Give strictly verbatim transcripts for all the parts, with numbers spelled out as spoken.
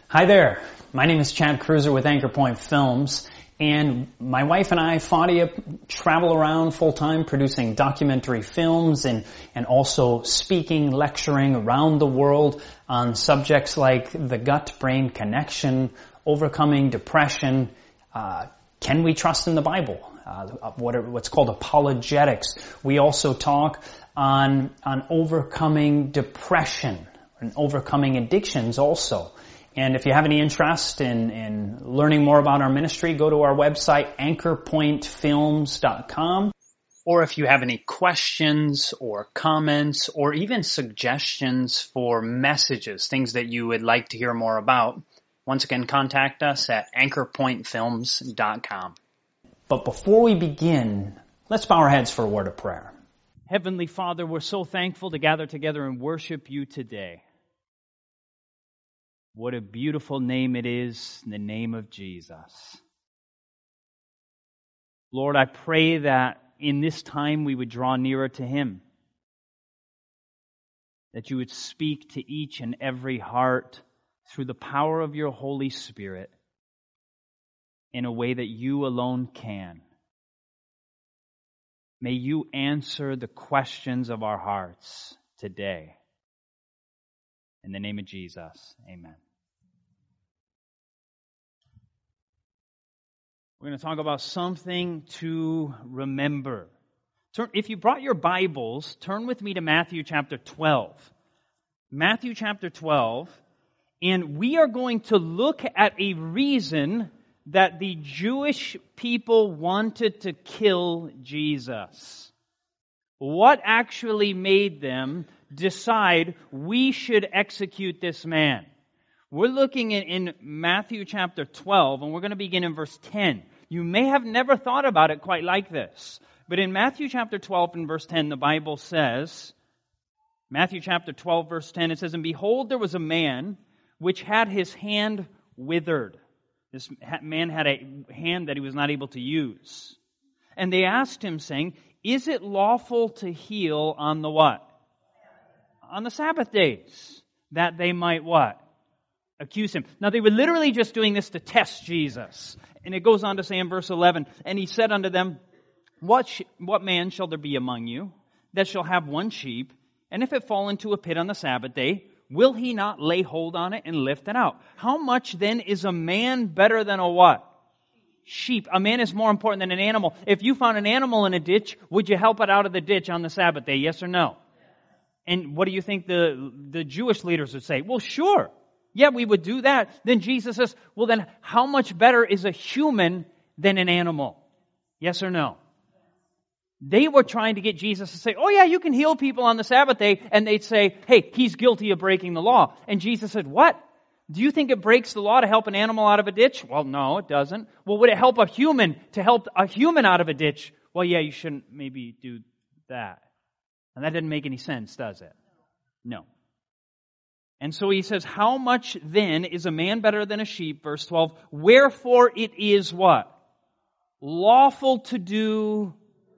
Hi there. My name is Chad Cruiser with Anchor Point Films, and my wife and I, Fadia, travel around full-time producing documentary films and, and also speaking, lecturing around the world on subjects like the gut-brain connection, overcoming depression, uh, can we trust in the Bible, uh, what are, what's called apologetics. We also talk on, on overcoming depression and overcoming addictions also. And if you have any interest in, in learning more about our ministry, go to our website, anchor point films dot com. Or if you have any questions or comments or even suggestions for messages, things that you would like to hear more about, once again, contact us at anchor point films dot com. But before we begin, let's bow our heads for a word of prayer. Heavenly Father, we're so thankful to gather together and worship you today. What a beautiful name it is, the name of Jesus. Lord, I pray that in this time we would draw nearer to Him, that you would speak to each and every heart through the power of your Holy Spirit in a way that you alone can. May you answer the questions of our hearts today. In the name of Jesus, amen. We're going to talk about something to remember. Turn, if you brought your Bibles, turn with me to Matthew chapter twelve. Matthew chapter twelve, and we are going to look at a reason that the Jewish people wanted to kill Jesus. What actually made them decide we should execute this man? We're looking in, in Matthew chapter twelve, and we're going to begin in verse ten. You may have never thought about it quite like this, but in Matthew chapter twelve and verse ten, the Bible says, Matthew chapter twelve, verse ten, it says, "And behold, there was a man which had his hand withered." This man had a hand that he was not able to use. "And they asked him, saying, Is it lawful to heal on the what? On the Sabbath days, that they might what? Accuse him." Now they were literally just doing this to test Jesus. And it goes on to say in verse eleven, "And he said unto them, What sh- what man shall there be among you that shall have one sheep, and if it fall into a pit on the Sabbath day, will he not lay hold on it and lift it out? How much then is a man better than a what? Sheep." A man is more important than an animal. If you found an animal in a ditch, would you help it out of the ditch on the Sabbath day? Yes or no? And what do you think the, the Jewish leaders would say? Well, sure. Yeah, we would do that. Then Jesus says, well, then how much better is a human than an animal? Yes or no? They were trying to get Jesus to say, oh yeah, you can heal people on the Sabbath day. And they'd say, hey, he's guilty of breaking the law. And Jesus said, what? Do you think it breaks the law to help an animal out of a ditch? Well, no, it doesn't. Well, would it help a human to help a human out of a ditch? Well, yeah, you shouldn't maybe do that. And that didn't make any sense, does it? No. And so he says, how much then is a man better than a sheep? Verse twelve, "Wherefore it is what? Lawful to do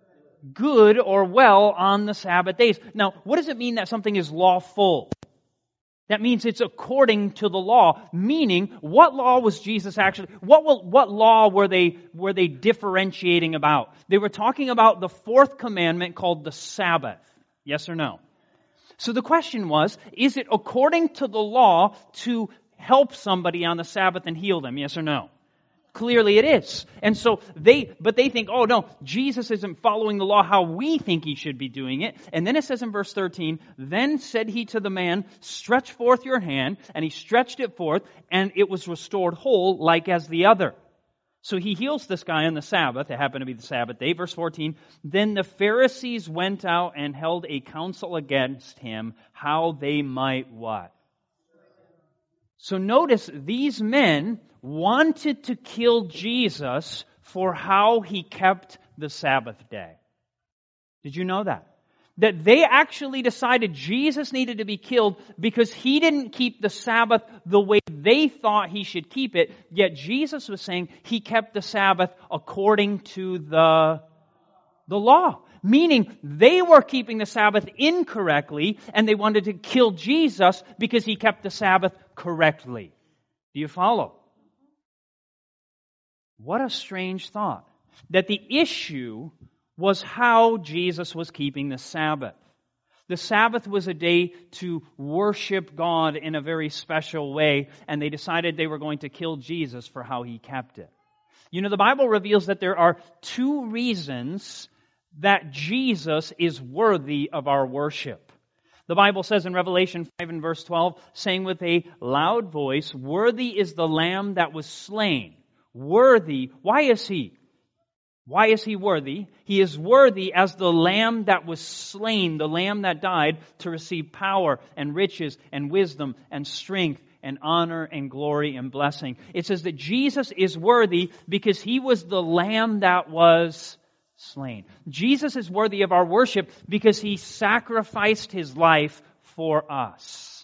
good or well on the Sabbath days." Now, what does it mean that something is lawful? That means it's according to the law. Meaning, what law was Jesus actually, what will, what law were they, were they differentiating about? They were talking about the fourth commandment called the Sabbath. Yes or no? So the question was, is it according to the law to help somebody on the Sabbath and heal them? Yes or no? Clearly it is. And so they, but they think, oh no, Jesus isn't following the law how we think he should be doing it. And then it says in verse thirteen, "Then said he to the man, Stretch forth your hand. And he stretched it forth, and it was restored whole like as the other." So he heals this guy on the Sabbath. It happened to be the Sabbath day. Verse fourteen, "Then the Pharisees went out and held a council against him, how they might" what? So notice, these men wanted to kill Jesus for how he kept the Sabbath day. Did you know that? That they actually decided Jesus needed to be killed because he didn't keep the Sabbath the way they thought he should keep it. Yet Jesus was saying he kept the Sabbath according to the, the law. Meaning they were keeping the Sabbath incorrectly and they wanted to kill Jesus because he kept the Sabbath correctly. Do you follow? What a strange thought. That the issue was how Jesus was keeping the Sabbath. The Sabbath was a day to worship God in a very special way, and they decided they were going to kill Jesus for how he kept it. You know, the Bible reveals that there are two reasons that Jesus is worthy of our worship. The Bible says in Revelation five and verse twelve, saying with a loud voice, "Worthy is the Lamb that was slain." Worthy. Why is he? Why is he worthy? He is worthy as the Lamb that was slain, the Lamb that died, to receive power and riches and wisdom and strength and honor and glory and blessing. It says that Jesus is worthy because he was the Lamb that was slain. Jesus is worthy of our worship because he sacrificed his life for us.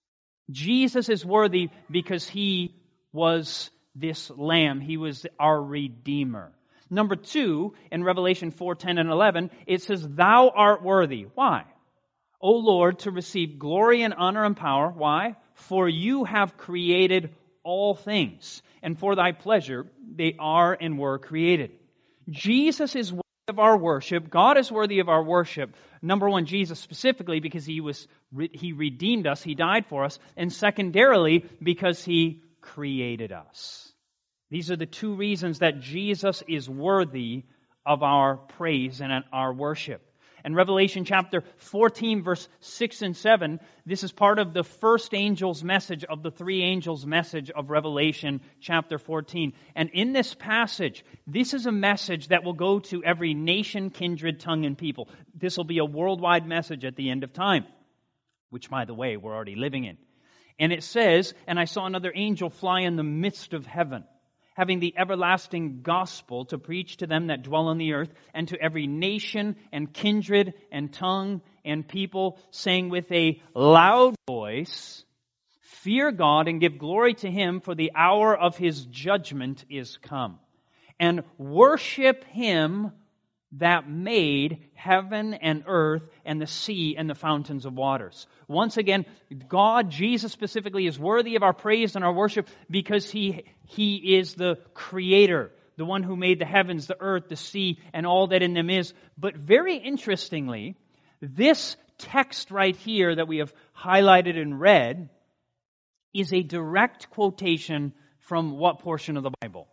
Jesus is worthy because he was this Lamb. He was our Redeemer. Number two, in Revelation four, ten, and eleven, it says, "Thou art worthy." Why? "O Lord, to receive glory and honor and power." Why? "For you have created all things, and for thy pleasure they are and were created." Jesus is worthy of our worship. God is worthy of our worship. Number one, Jesus specifically because he was he redeemed us, he died for us, and secondarily because he created us. These are the two reasons that Jesus is worthy of our praise and our worship. In Revelation chapter fourteen, verse six and seven, this is part of the first angel's message of the three angels' message of Revelation chapter fourteen. And in this passage, this is a message that will go to every nation, kindred, tongue, and people. This will be a worldwide message at the end of time, which, by the way, we're already living in. And it says, "And I saw another angel fly in the midst of heaven, having the everlasting gospel to preach to them that dwell on the earth, and to every nation and kindred and tongue and people, saying with a loud voice, Fear God and give glory to him, for the hour of his judgment is come. And worship him that made heaven and earth and the sea and the fountains of waters." Once again, God, Jesus specifically, is worthy of our praise and our worship because He, He is the Creator, the one who made the heavens, the earth, the sea, and all that in them is. But very interestingly, this text right here that we have highlighted and read is a direct quotation from what portion of the Bible?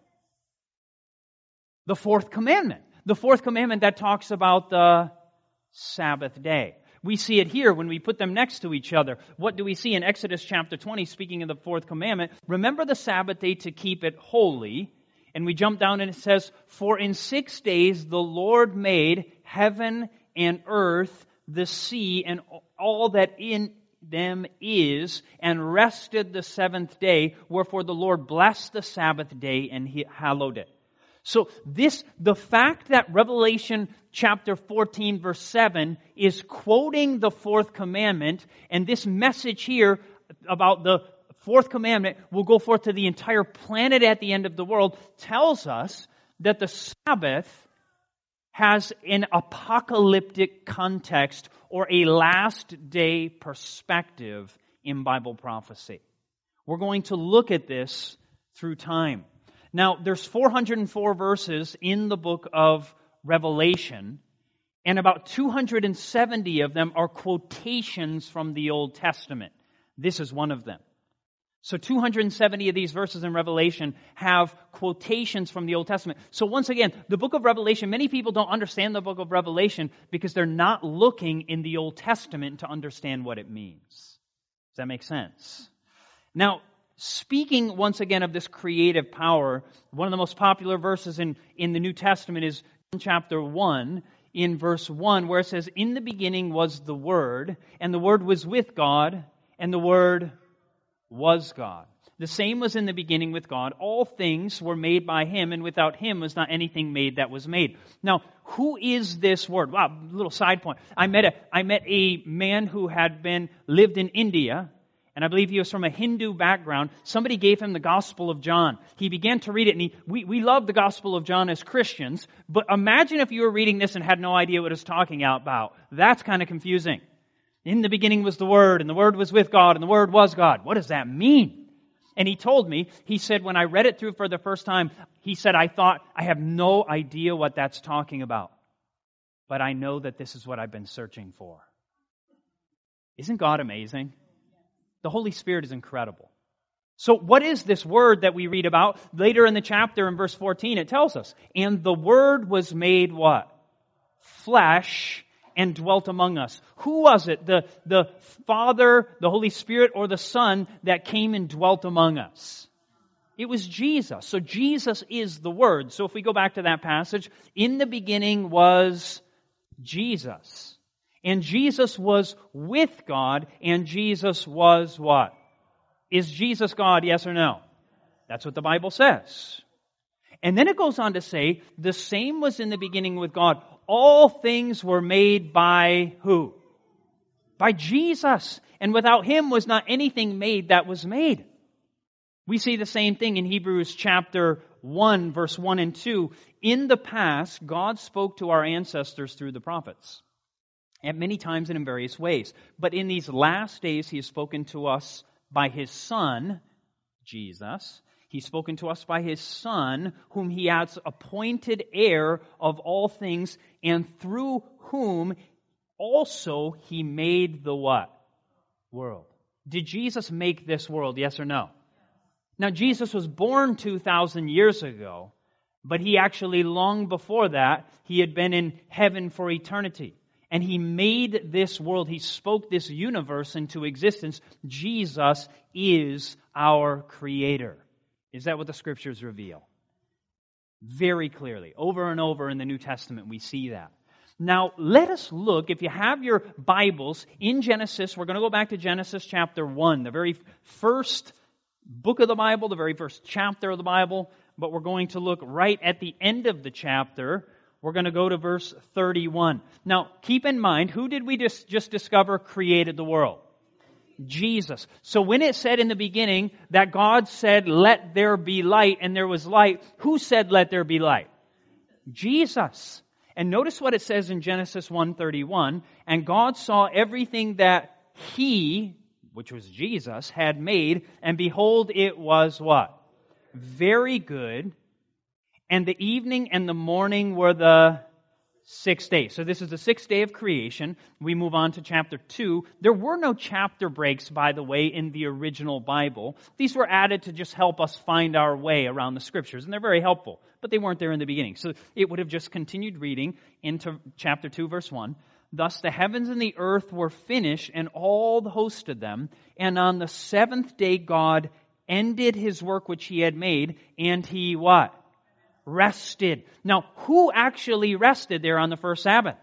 The fourth commandment. The fourth commandment that talks about the Sabbath day. We see it here when we put them next to each other. What do we see in Exodus chapter twenty, speaking of the fourth commandment? "Remember the Sabbath day to keep it holy." And we jump down and it says, "For in six days the Lord made heaven and earth, the sea, and all that in them is, and rested the seventh day. Wherefore the Lord blessed the Sabbath day and he hallowed it." So this, the fact that Revelation chapter fourteen verse seven is quoting the fourth commandment, and this message here about the fourth commandment will go forth to the entire planet at the end of the world, tells us that the Sabbath has an apocalyptic context or a last day perspective in Bible prophecy. We're going to look at this through time. Now, there's four hundred four verses in the book of Revelation, and about two hundred seventy of them are quotations from the Old Testament. This is one of them. So two hundred seventy of these verses in Revelation have quotations from the Old Testament. So once again, the book of Revelation, many people don't understand the book of Revelation because they're not looking in the Old Testament to understand what it means. Does that make sense? Now, speaking once again of this creative power, one of the most popular verses in, in the New Testament is chapter one, in verse one, where it says, "In the beginning was the Word, and the Word was with God, and the Word was God. The same was in the beginning with God. All things were made by Him, and without Him was not anything made that was made." Now, who is this Word? Wow, little side point. I met a I met a man who had been lived in India, and I believe he was from a Hindu background. Somebody gave him the Gospel of John. He began to read it, and he, we, we love the Gospel of John as Christians, but imagine if you were reading this and had no idea what it's talking about. That's kind of confusing. In the beginning was the Word, and the Word was with God, and the Word was God. What does that mean? And he told me, he said, when I read it through for the first time, he said, I thought, I have no idea what that's talking about. But I know that this is what I've been searching for. Isn't God amazing? The Holy Spirit is incredible. So what is this word that we read about? Later in the chapter in verse fourteen, it tells us, and the Word was made what? Flesh and dwelt among us. Who was it? The, the Father, the Holy Spirit, or the Son that came and dwelt among us? It was Jesus. So Jesus is the Word. So if we go back to that passage, in the beginning was Jesus. And Jesus was with God, and Jesus was what? Is Jesus God, yes or no? That's what the Bible says. And then it goes on to say, the same was in the beginning with God. All things were made by who? By Jesus. And without Him was not anything made that was made. We see the same thing in Hebrews chapter one, verse one and two. In the past, God spoke to our ancestors through the prophets, at many times and in various ways. But in these last days, He has spoken to us by His Son, Jesus. He's spoken to us by His Son, whom He has appointed heir of all things, and through whom also He made the what? World. Did Jesus make this world, yes or no? Now, Jesus was born two thousand years ago, but He actually, long before that, He had been in heaven for eternity. And He made this world. He spoke this universe into existence. Jesus is our Creator. Is that what the Scriptures reveal? Very clearly. Over and over in the New Testament, we see that. Now, let us look, if you have your Bibles, in Genesis. We're going to go back to Genesis chapter one, the very first book of the Bible, the very first chapter of the Bible. But we're going to look right at the end of the chapter. We're going to go to verse thirty-one. Now, keep in mind, who did we just, just discover created the world? Jesus. So when it said in the beginning that God said, let there be light, and there was light, who said, let there be light? Jesus. And notice what it says in Genesis one thirty-one, and God saw everything that He, which was Jesus, had made, and behold, it was what? Very good. And the evening and the morning were the sixth day. So this is the sixth day of creation. We move on to chapter two. There were no chapter breaks, by the way, in the original Bible. These were added to just help us find our way around the Scriptures, and they're very helpful. But they weren't there in the beginning. So it would have just continued reading into chapter two, verse one. Thus the heavens and the earth were finished, and all the host of them. And on the seventh day God ended His work which He had made, and He what? Rested. Now, who actually rested there on the first Sabbath?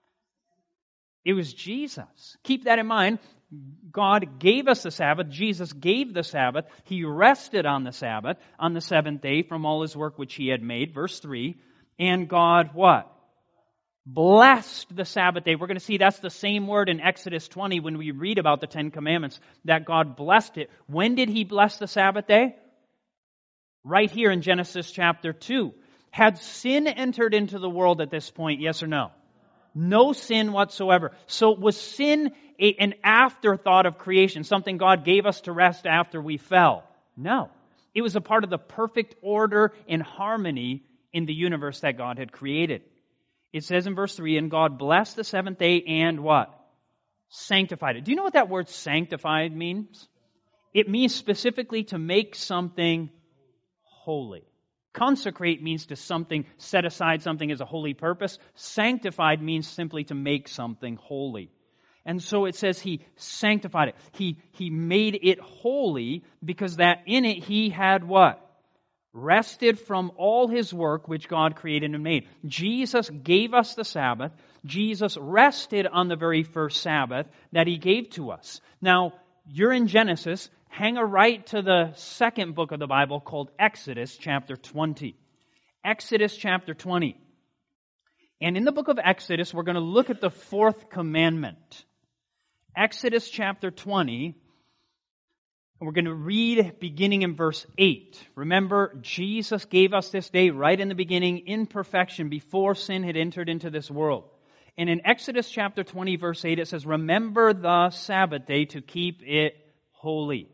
It was Jesus. Keep that in mind. God gave us the Sabbath. Jesus gave the Sabbath. He rested on the Sabbath, on the seventh day, from all His work which He had made. Verse three. And God what? Blessed the Sabbath day. We're going to see that's the same word in Exodus twenty when we read about the Ten Commandments, that God blessed it. When did He bless the Sabbath day? Right here in Genesis chapter two. Had sin entered into the world at this point, yes or no? No sin whatsoever. So was sin a, an afterthought of creation, something God gave us to rest after we fell? No. It was a part of the perfect order and harmony in the universe that God had created. It says in verse three, and God blessed the seventh day and what? Sanctified it. Do you know what that word sanctified means? It means specifically to make something holy. Consecrate means to something, set aside something as a holy purpose. Sanctified means simply to make something holy. And so it says He sanctified it. He, he made it holy because that in it He had what? Rested from all His work which God created and made. Jesus gave us the Sabbath. Jesus rested on the very first Sabbath that He gave to us. Now, you're in Genesis. Hang a right to the second book of the Bible called Exodus chapter twenty. Exodus chapter twenty. And in the book of Exodus, we're going to look at the fourth commandment. Exodus chapter twenty. And we're going to read beginning in verse eight. Remember, Jesus gave us this day right in the beginning in perfection before sin had entered into this world. And in Exodus chapter twenty, verse eight, it says, remember the Sabbath day to keep it holy.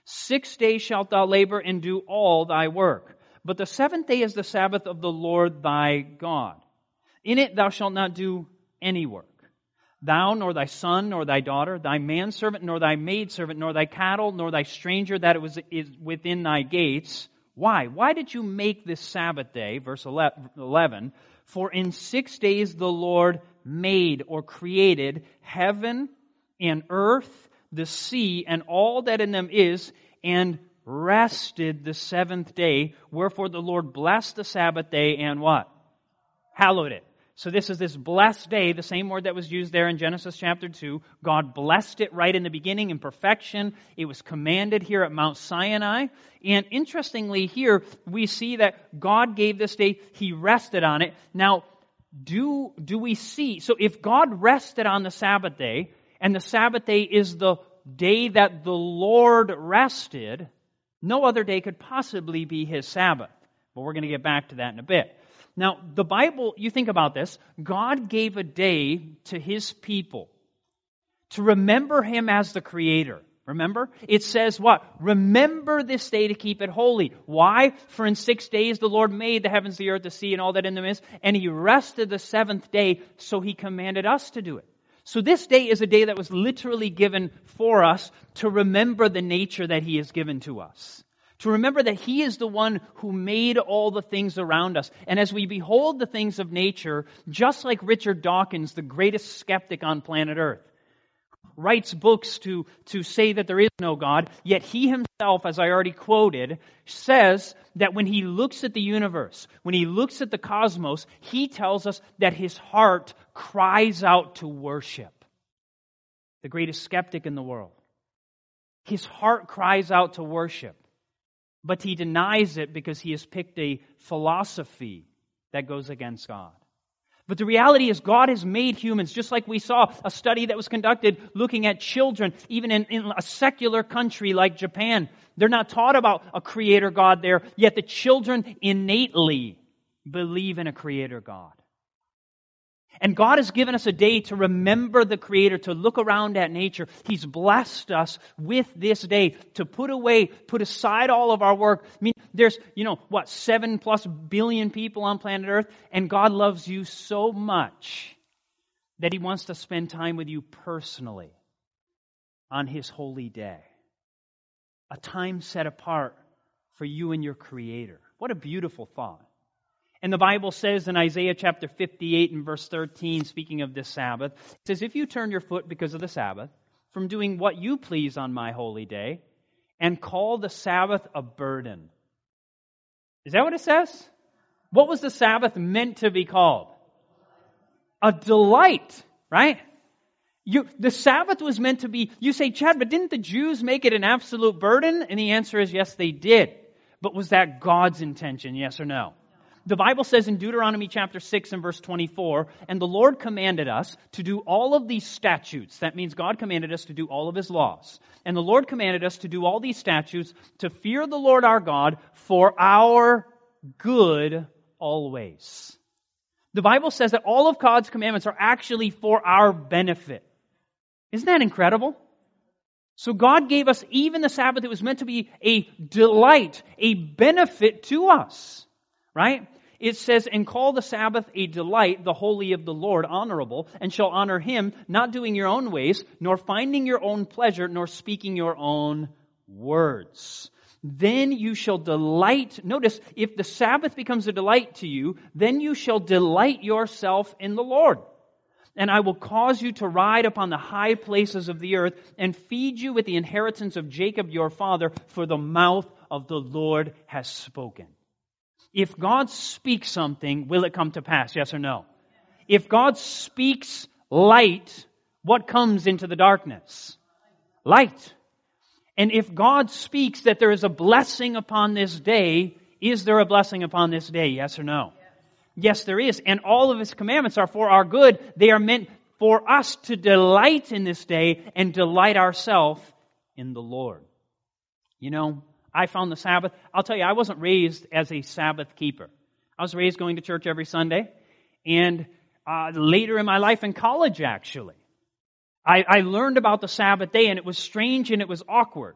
Six days shalt thou labor and do all thy work. But the seventh day is the Sabbath of the Lord thy God. In it thou shalt not do any work. Thou, nor thy son, nor thy daughter, thy manservant, nor thy maidservant, nor thy cattle, nor thy stranger that was is within thy gates. Why? Why did you make this Sabbath day? Verse eleven. For in six days the Lord made or created heaven and earth, the sea, and all that in them is, and rested the seventh day. Wherefore the Lord blessed the Sabbath day and what? Hallowed it. So this is this blessed day, the same word that was used there in Genesis chapter two. God blessed it right in the beginning in perfection. It was commanded here at Mount Sinai. And interestingly here, we see that God gave this day, He rested on it. Now, do, do we see, so if God rested on the Sabbath day, and the Sabbath day is the day that the Lord rested, no other day could possibly be His Sabbath. But we're going to get back to that in a bit. Now, the Bible, you think about this, God gave a day to His people to remember Him as the Creator. Remember? It says what? Remember this day to keep it holy. Why? For in six days the Lord made the heavens, the earth, the sea, and all that in them is, and He rested the seventh day, so He commanded us to do it. So this day is a day that was literally given for us to remember the nature that He has given to us. To remember that He is the one who made all the things around us. And as we behold the things of nature, just like Richard Dawkins, the greatest skeptic on planet Earth, writes books to, to say that there is no God, yet he himself, as I already quoted, says that when he looks at the universe, when he looks at the cosmos, he tells us that his heart cries out to worship. The greatest skeptic in the world. His heart cries out to worship. But he denies it because he has picked a philosophy that goes against God. But the reality is God has made humans, just like we saw a study that was conducted looking at children, even in, in a secular country like Japan. They're not taught about a creator God there, yet the children innately believe in a creator God. And God has given us a day to remember the Creator, to look around at nature. He's blessed us with this day to put away, put aside all of our work. I mean, there's, you know, what, seven plus billion people on planet Earth, and God loves you so much that He wants to spend time with you personally on His holy day. A time set apart for you and your Creator. What a beautiful thought. And the Bible says in Isaiah chapter fifty-eight and verse thirteen, speaking of this Sabbath, it says, if you turn your foot because of the Sabbath from doing what you please on my holy day and call the Sabbath a burden. Is that what it says? What was the Sabbath meant to be called? A delight, right? You, the Sabbath was meant to be, you say, Chad, but didn't the Jews make it an absolute burden? And the answer is yes, they did. But was that God's intention, yes or no? The Bible says in Deuteronomy chapter six and verse twenty-four, and the Lord commanded us to do all of these statutes. That means God commanded us to do all of His laws. And the Lord commanded us to do all these statutes to fear the Lord our God for our good always. The Bible says that all of God's commandments are actually for our benefit. Isn't that incredible? So God gave us even the Sabbath. It was meant to be a delight, a benefit to us. Right? It says, and call the Sabbath a delight, the holy of the Lord, honorable, and shall honor Him, not doing your own ways, nor finding your own pleasure, nor speaking your own words. Then you shall delight. Notice, if the Sabbath becomes a delight to you, then you shall delight yourself in the Lord. And I will cause you to ride upon the high places of the earth, and feed you with the inheritance of Jacob your father, for the mouth of the Lord has spoken. If God speaks something, will it come to pass? Yes or no? If God speaks light, what comes into the darkness? Light. And if God speaks that there is a blessing upon this day, is there a blessing upon this day? Yes or no? Yes, there is. And all of His commandments are for our good. They are meant for us to delight in this day and delight ourselves in the Lord. You know, I found the Sabbath. I'll tell you, I wasn't raised as a Sabbath keeper. I was raised going to church every Sunday. And uh, later in my life, in college actually, I, I learned about the Sabbath day, and it was strange and it was awkward.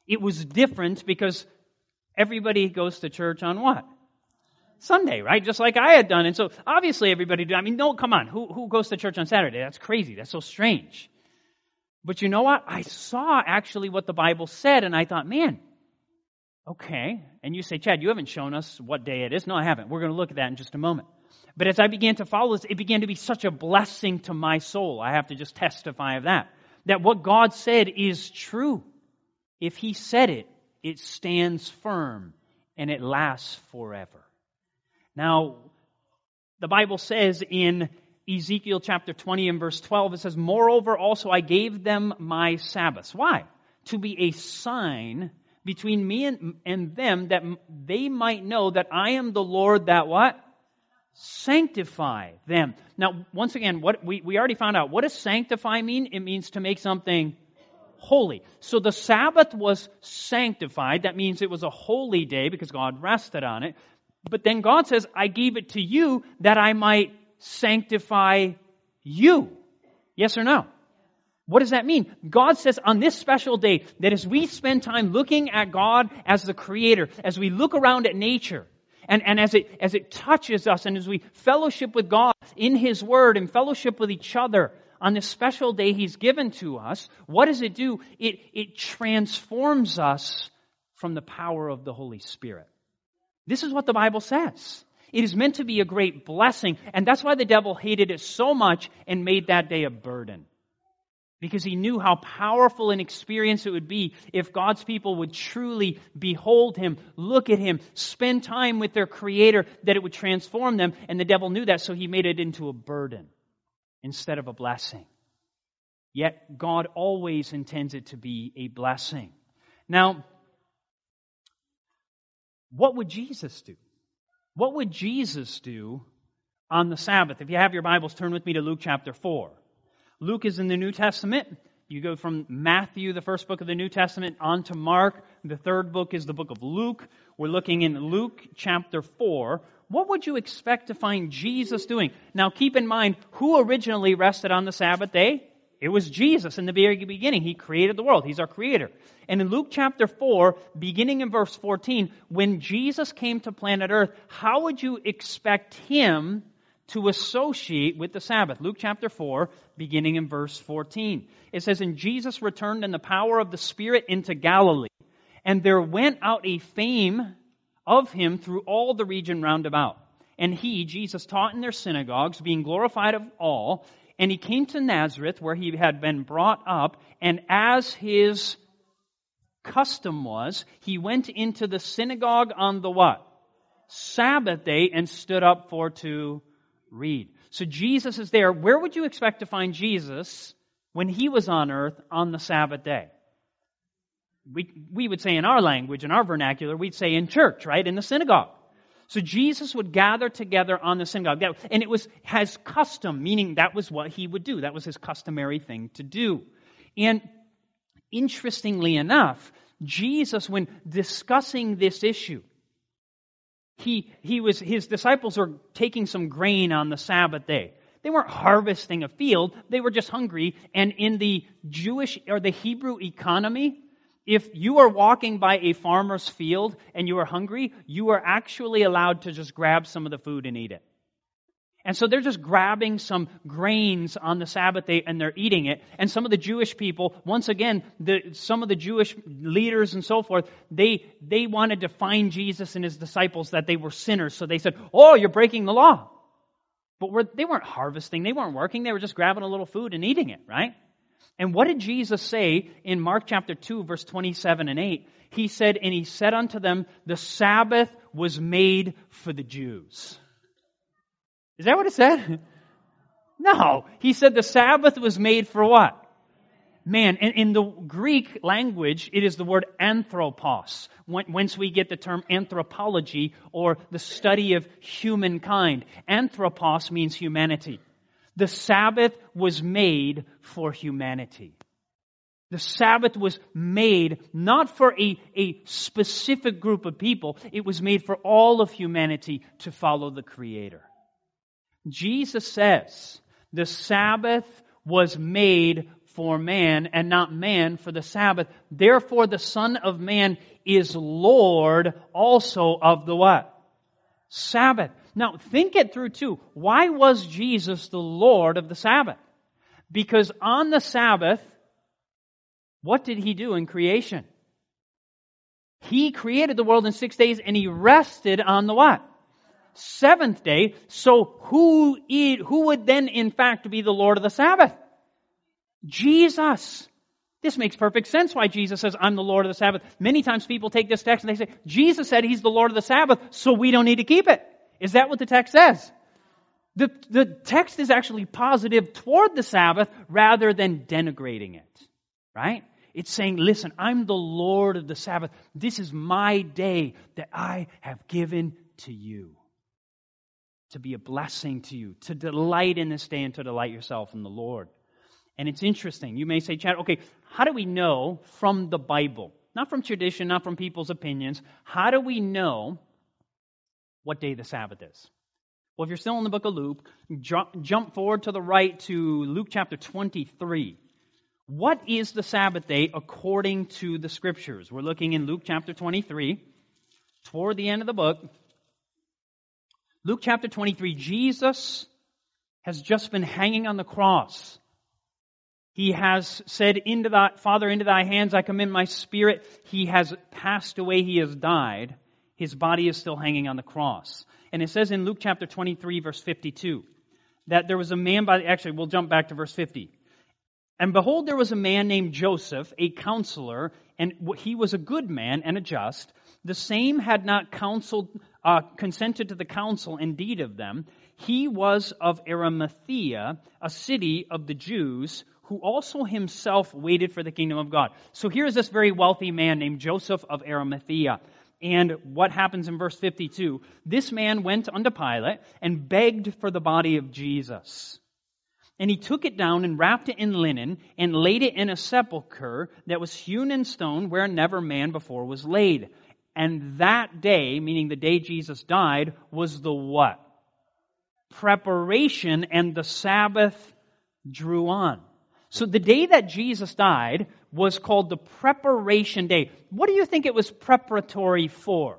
It was different because everybody goes to church on what? Sunday, right? Just like I had done. And so obviously everybody did. I mean, no, come on. Who, who goes to church on Saturday? That's crazy. That's so strange. But you know what? I saw actually what the Bible said, and I thought, man, okay. And you say, Chad, you haven't shown us what day it is. No, I haven't. We're going to look at that in just a moment. But as I began to follow this, it began to be such a blessing to my soul. I have to just testify of that. That what God said is true. If He said it, it stands firm and it lasts forever. Now, the Bible says in Ezekiel chapter twenty and verse twelve, it says, moreover, also I gave them my Sabbaths. Why? To be a sign between me and, and them, that they might know that I am the Lord that what? Sanctify them. Now, once again, what we, we already found out. What does sanctify mean? It means to make something holy. So the Sabbath was sanctified. That means it was a holy day because God rested on it. But then God says, I gave it to you that I might sanctify you. Yes or no? What does that mean? God says on this special day that as we spend time looking at God as the Creator, as we look around at nature, and, and as it as it touches us, and as we fellowship with God in His Word and fellowship with each other on this special day He's given to us, what does it do? It, it transforms us from the power of the Holy Spirit. This is what the Bible says. It is meant to be a great blessing, and that's why the devil hated it so much and made that day a burden. Because he knew how powerful an experience it would be if God's people would truly behold Him, look at Him, spend time with their Creator, that it would transform them. And the devil knew that, so he made it into a burden instead of a blessing. Yet God always intends it to be a blessing. Now, what would Jesus do? What would Jesus do on the Sabbath? If you have your Bibles, turn with me to Luke chapter four. Luke is in the New Testament. You go from Matthew, the first book of the New Testament, on to Mark. The third book is the book of Luke. We're looking in Luke chapter four. What would you expect to find Jesus doing? Now keep in mind, who originally rested on the Sabbath day? It was Jesus in the very beginning. He created the world. He's our Creator. And in Luke chapter four, beginning in verse fourteen, when Jesus came to planet Earth, how would you expect Him to associate with the Sabbath? Luke chapter four, beginning in verse fourteen. It says, and Jesus returned in the power of the Spirit into Galilee, and there went out a fame of Him through all the region round about. And He, Jesus, taught in their synagogues, being glorified of all. And He came to Nazareth, where He had been brought up, and as His custom was, He went into the synagogue on the what? Sabbath day, and stood up for to read. So Jesus is there. Where would you expect to find Jesus when He was on earth on the Sabbath day? We, we would say in our language, in our vernacular, we'd say in church, right? In the synagogue. So Jesus would gather together on the synagogue. And it was His custom, meaning that was what He would do. That was His customary thing to do. And interestingly enough, Jesus, when discussing this issue, He he was his disciples were taking some grain on the Sabbath day. They weren't harvesting a field, they were just hungry. And in the Jewish or the Hebrew economy, if you are walking by a farmer's field and you are hungry, you are actually allowed to just grab some of the food and eat it. And so they're just grabbing some grains on the Sabbath day and they're eating it. And some of the Jewish people, once again, the, some of the Jewish leaders and so forth, they they wanted to find Jesus and His disciples that they were sinners. So they said, oh, you're breaking the law. But we're, they weren't harvesting, they weren't working, they were just grabbing a little food and eating it, right? And what did Jesus say in Mark chapter two, verse twenty-seven and eight? He said, and He said unto them, the Sabbath was made for the Jews. Is that what it said? No. He said the Sabbath was made for what? Man. And in the Greek language, it is the word anthropos, whence we get the term anthropology, or the study of humankind. Anthropos means humanity. The Sabbath was made for humanity. The Sabbath was made not for a, a specific group of people. It was made for all of humanity to follow the Creator. Jesus says the Sabbath was made for man and not man for the Sabbath. Therefore the Son of Man is Lord also of the what? Sabbath. Now think it through too. Why was Jesus the Lord of the Sabbath? Because on the Sabbath, what did He do in creation? He created the world in six days and He rested on the what? Seventh day. So who, who would then in fact be the Lord of the Sabbath? Jesus. This makes perfect sense why Jesus says, I'm the Lord of the Sabbath. Many times people take this text and they say, Jesus said He's the Lord of the Sabbath, so we don't need to keep it. Is that what the text says? The, the text is actually positive toward the Sabbath rather than denigrating it. Right? It's saying, listen, I'm the Lord of the Sabbath. This is my day that I have given to you. To be a blessing to you. To delight in this day and to delight yourself in the Lord. And it's interesting. You may say, Chad, okay, how do we know from the Bible? Not from tradition, not from people's opinions. How do we know what day the Sabbath is? Well, if you're still in the book of Luke, jump forward to the right to Luke chapter twenty-three. What is the Sabbath day according to the Scriptures? We're looking in Luke chapter twenty-three, toward the end of the book. Luke chapter twenty-three, Jesus has just been hanging on the cross. He has said, into thy, Father, into thy hands I commend my spirit. He has passed away, he has died. His body is still hanging on the cross. And it says in Luke chapter twenty-three, verse fifty-two, that there was a man by, actually we'll jump back to verse fifty. And behold, there was a man named Joseph, a counselor, and he was a good man and a just. The same had not counseled, uh, consented to the counsel and deed of them. He was of Arimathea, a city of the Jews, who also himself waited for the kingdom of God. So here is this very wealthy man named Joseph of Arimathea. And what happens in verse fifty-two? This man went unto Pilate and begged for the body of Jesus. And he took it down and wrapped it in linen and laid it in a sepulchre that was hewn in stone where never man before was laid. And that day, meaning the day Jesus died, was the what? Preparation, and the Sabbath drew on. So the day that Jesus died was called the preparation day. What do you think it was preparatory for?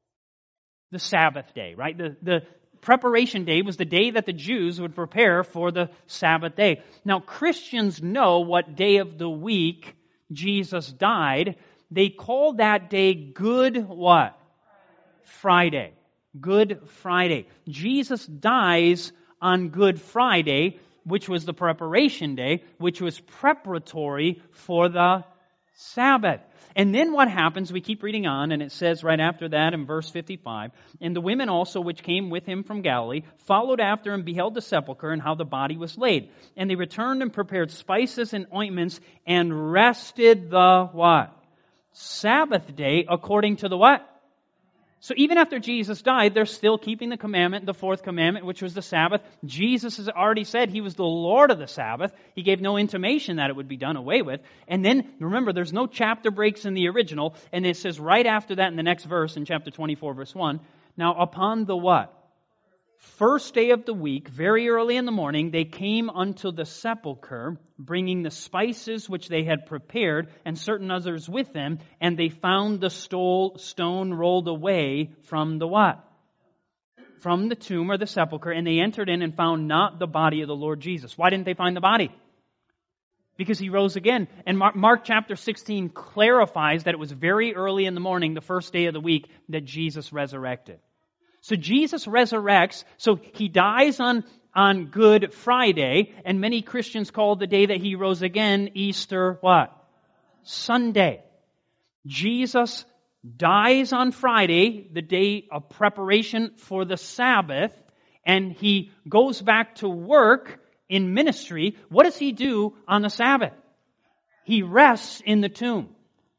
The Sabbath day, right? The, the preparation day was the day that the Jews would prepare for the Sabbath day. Now, Christians know what day of the week Jesus died. They call that day Good what? Friday. Good Friday. Jesus dies on Good Friday, which was the preparation day, which was preparatory for the Sabbath. And then what happens, we keep reading on, and it says right after that in verse fifty-five, and the women also which came with him from Galilee followed after and beheld the sepulchre and how the body was laid. And they returned and prepared spices and ointments and rested the what? Sabbath day according to the what? So even after Jesus died, they're still keeping the commandment, the fourth commandment, which was the Sabbath. Jesus has already said He was the Lord of the Sabbath. He gave no intimation that it would be done away with. And then, remember, there's no chapter breaks in the original. And it says right after that in the next verse, in chapter twenty-four, verse one, now upon the what? First day of the week, very early in the morning, they came unto the sepulchre, bringing the spices which they had prepared, and certain others with them, and they found the stone rolled away from the what? From the tomb or the sepulchre, and they entered in and found not the body of the Lord Jesus. Why didn't they find the body? Because He rose again. And Mark chapter sixteen clarifies that it was very early in the morning, the first day of the week, that Jesus resurrected. So Jesus resurrects, so He dies on, on Good Friday, and many Christians call the day that He rose again Easter what? Sunday. Jesus dies on Friday, the day of preparation for the Sabbath, and He goes back to work in ministry. What does He do on the Sabbath? He rests in the tomb.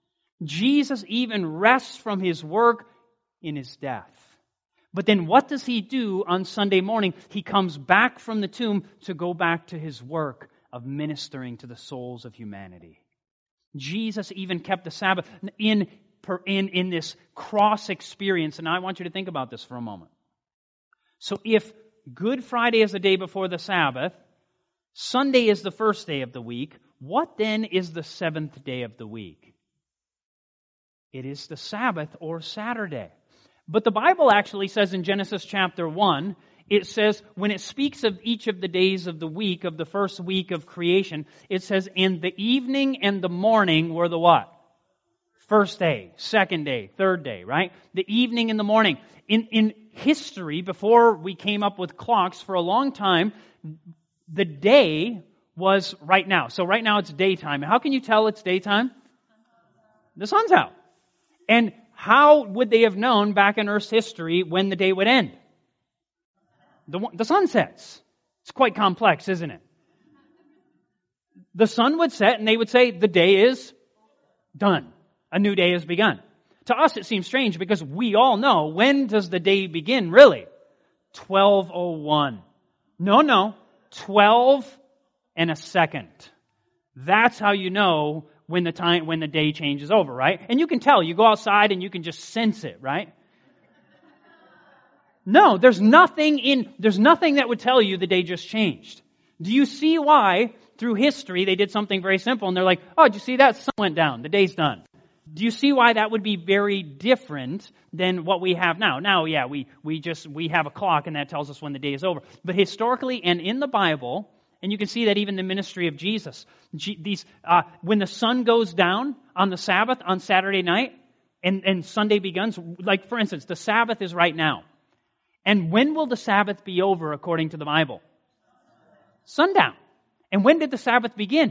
Jesus even rests from His work in His death. But then what does He do on Sunday morning? He comes back from the tomb to go back to His work of ministering to the souls of humanity. Jesus even kept the Sabbath in, in, in this cross experience. And I want you to think about this for a moment. So if Good Friday is the day before the Sabbath, Sunday is the first day of the week, What then is the seventh day of the week? It is the Sabbath or Saturday. But the Bible actually says in Genesis chapter one, it says, when it speaks of each of the days of the week, of the first week of creation, it says, and the evening and the morning were the what? First day, second day, third day, right? The evening and the morning. In, in history, before we came up with clocks, for a long time, the day was right now. So right now it's daytime. How can you tell it's daytime? The sun's out. And how would they have known back in Earth's history when the day would end? The, the sun sets. It's quite complex, isn't it? The sun would set and they would say the day is done. A new day has begun. To us it seems strange because we all know, when does the day begin really? twelve oh one. No, no. twelve and a second. That's how you know when the time, when the day changes over, right? And you can tell. You go outside and you can just sense it, right? No, there's nothing in, there's nothing that would tell you the day just changed. Do you see why through history they did something very simple and they're like, oh, did you see that? Sun went down. The day's done. Do you see why that would be very different than what we have now? Now, yeah, we, we just, we have a clock and that tells us when the day is over. But historically and in the Bible, and you can see that even in the ministry of Jesus, G- these, uh, when the sun goes down on the Sabbath, on Saturday night, and, and Sunday begins, like for instance, the Sabbath is right now. And when will the Sabbath be over according to the Bible? Sundown. And when did the Sabbath begin?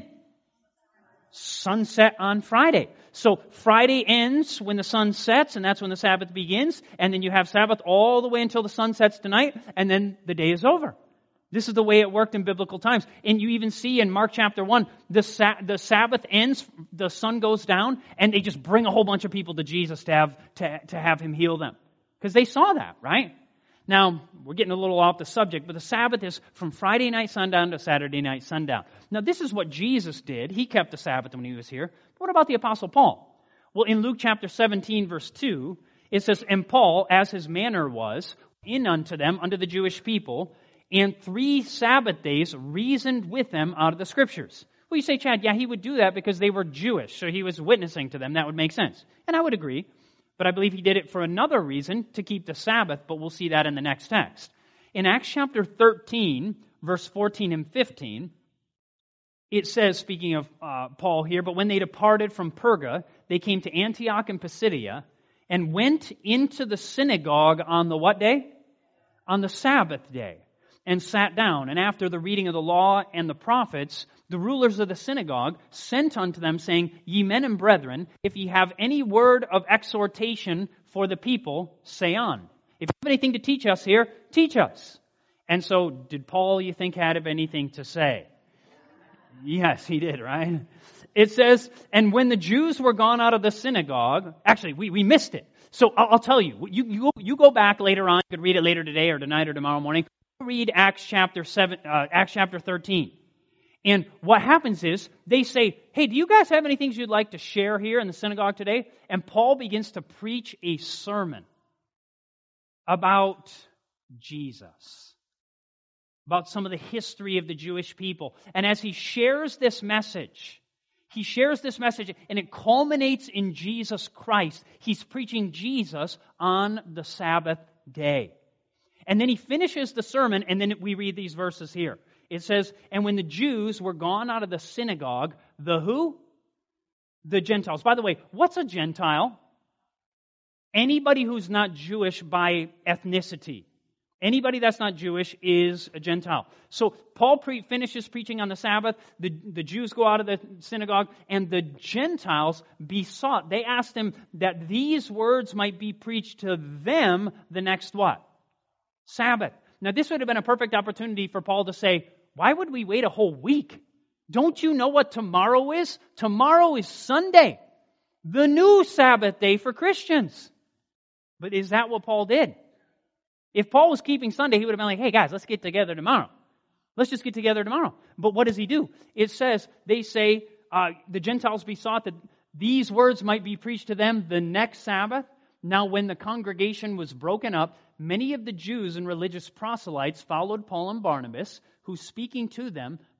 Sunset on Friday. So Friday ends when the sun sets, and that's when the Sabbath begins. And then you have Sabbath all the way until the sun sets tonight, and then the day is over. This is the way it worked in biblical times. And you even see in Mark chapter one, the, sa- the Sabbath ends, the sun goes down, and they just bring a whole bunch of people to Jesus to have, to, to have Him heal them. Because they saw that, right? Now, we're getting a little off the subject, but the Sabbath is from Friday night sundown to Saturday night sundown. Now, this is what Jesus did. He kept the Sabbath when He was here. What about the Apostle Paul? Well, in Luke chapter seventeen, verse two, it says, and Paul, as his manner was, in unto them, unto the Jewish people, and three Sabbath days reasoned with them out of the Scriptures. Well, you say, Chad, yeah, he would do that because they were Jewish, so he was witnessing to them. That would make sense. And I would agree. But I believe he did it for another reason, to keep the Sabbath, but we'll see that in the next text. In Acts chapter thirteen, verse fourteen and fifteen, it says, speaking of uh, Paul here, but when they departed from Perga, they came to Antioch and Pisidia, and went into the synagogue on the what day? On the Sabbath day, and sat down. And after the reading of the law and the prophets, the rulers of the synagogue sent unto them, saying, Ye men and brethren, if ye have any word of exhortation for the people, say on. If you have anything to teach us here, teach us. And so, did Paul, you think, have anything to say? Yes, he did, right? It says, and when the Jews were gone out of the synagogue, actually, we, we missed it. So I'll, I'll tell you, you, you, you go back later on, you could read it later today or tonight or tomorrow morning, read Acts chapter seven, uh, Acts chapter thirteen. And what happens is, they say, hey, do you guys have anything you'd like to share here in the synagogue today? And Paul begins to preach a sermon about Jesus, about some of the history of the Jewish people. And as he shares this message, he shares this message, and it culminates in Jesus Christ. He's preaching Jesus on the Sabbath day. And then he finishes the sermon, and then we read these verses here. It says, and when the Jews were gone out of the synagogue, the who? The Gentiles. By the way, what's a Gentile? Anybody who's not Jewish by ethnicity. Anybody that's not Jewish is a Gentile. So Paul pre- finishes preaching on the Sabbath. The, the Jews go out of the synagogue, and the Gentiles besought. They asked him that these words might be preached to them the next what? Sabbath. Now this would have been a perfect opportunity for Paul to say, why would we wait a whole week? Don't you know what tomorrow is? Tomorrow is Sunday, the new Sabbath day for Christians. But is that what Paul did? If Paul was keeping Sunday, he would have been like, hey guys, let's get together tomorrow. Let's just get together tomorrow. But what does he do? It says, they say, uh, the Gentiles besought that these words might be preached to them the next Sabbath. Now when the congregation was broken up, many of the Jews and religious proselytes followed Paul and Barnabas, who speaking to them,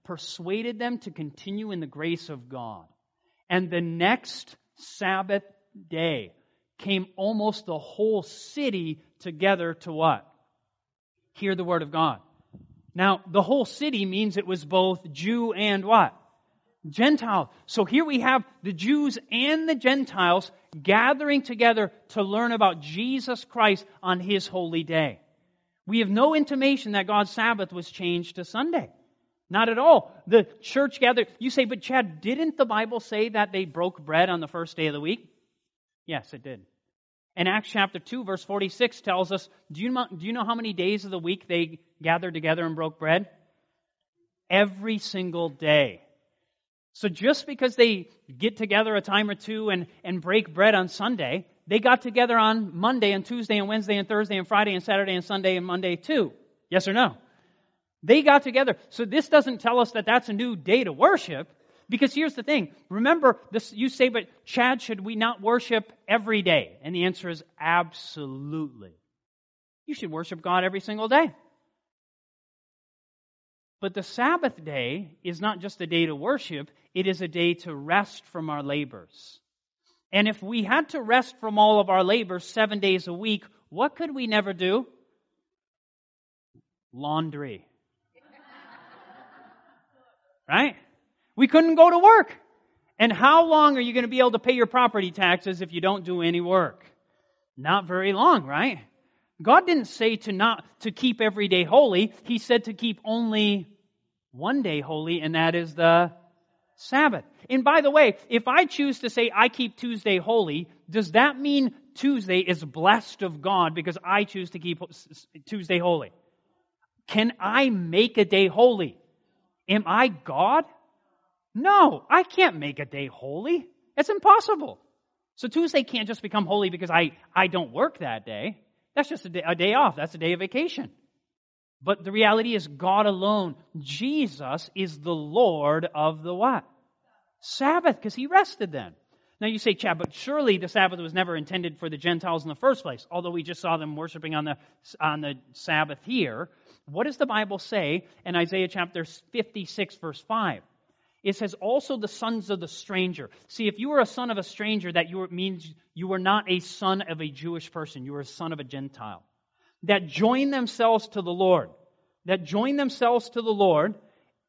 persuaded them to continue in the grace of God. And the next Sabbath day came almost the whole city together to what? Hear the word of God. Now, the whole city means it was both Jew and what? Gentile. So here we have the Jews and the Gentiles gathering together to learn about Jesus Christ on His holy day. We have no intimation that God's Sabbath was changed to Sunday. Not at all. The church gathered. You say, but Chad, didn't the Bible say that they broke bread on the first day of the week? Yes, it did. And Acts chapter two, verse forty-six tells us, do you know, do you know how many days of the week they gathered together and broke bread? Every single day. So just because they get together a time or two and, and break bread on Sunday, they got together on Monday and Tuesday and Wednesday and Thursday and Friday and Saturday and Sunday and Monday too. Yes or no? They got together. So this doesn't tell us that that's a new day to worship. Because here's the thing. Remember, this, you say, but Chad, should we not worship every day? And the answer is absolutely. You should worship God every single day. But the Sabbath day is not just a day to worship. It is a day to rest from our labors. And if we had to rest from all of our labors seven days a week, what could we never do? Laundry. Right? We couldn't go to work. And how long are you going to be able to pay your property taxes if you don't do any work? Not very long, right? God didn't say to not to keep every day holy. He said to keep only one day holy, and that is the Sabbath. And by the way, if I choose to say I keep Tuesday holy, does that mean Tuesday is blessed of God because I choose to keep Tuesday holy? Can I make a day holy? Am I God? No, I can't make a day holy. It's impossible. So Tuesday can't just become holy because I, I don't work that day. That's just a day, a day off. That's a day of vacation. But the reality is God alone, Jesus, is the Lord of the what? Sabbath, because He rested then. Now you say, Chad, but surely the Sabbath was never intended for the Gentiles in the first place, although we just saw them worshiping on the, on the Sabbath here. What does the Bible say in Isaiah chapter fifty-six, verse five? It says, also the sons of the stranger. See, if you were a son of a stranger, that you were, means you were not a son of a Jewish person. You were a son of a Gentile. That join themselves to the Lord. That join themselves to the Lord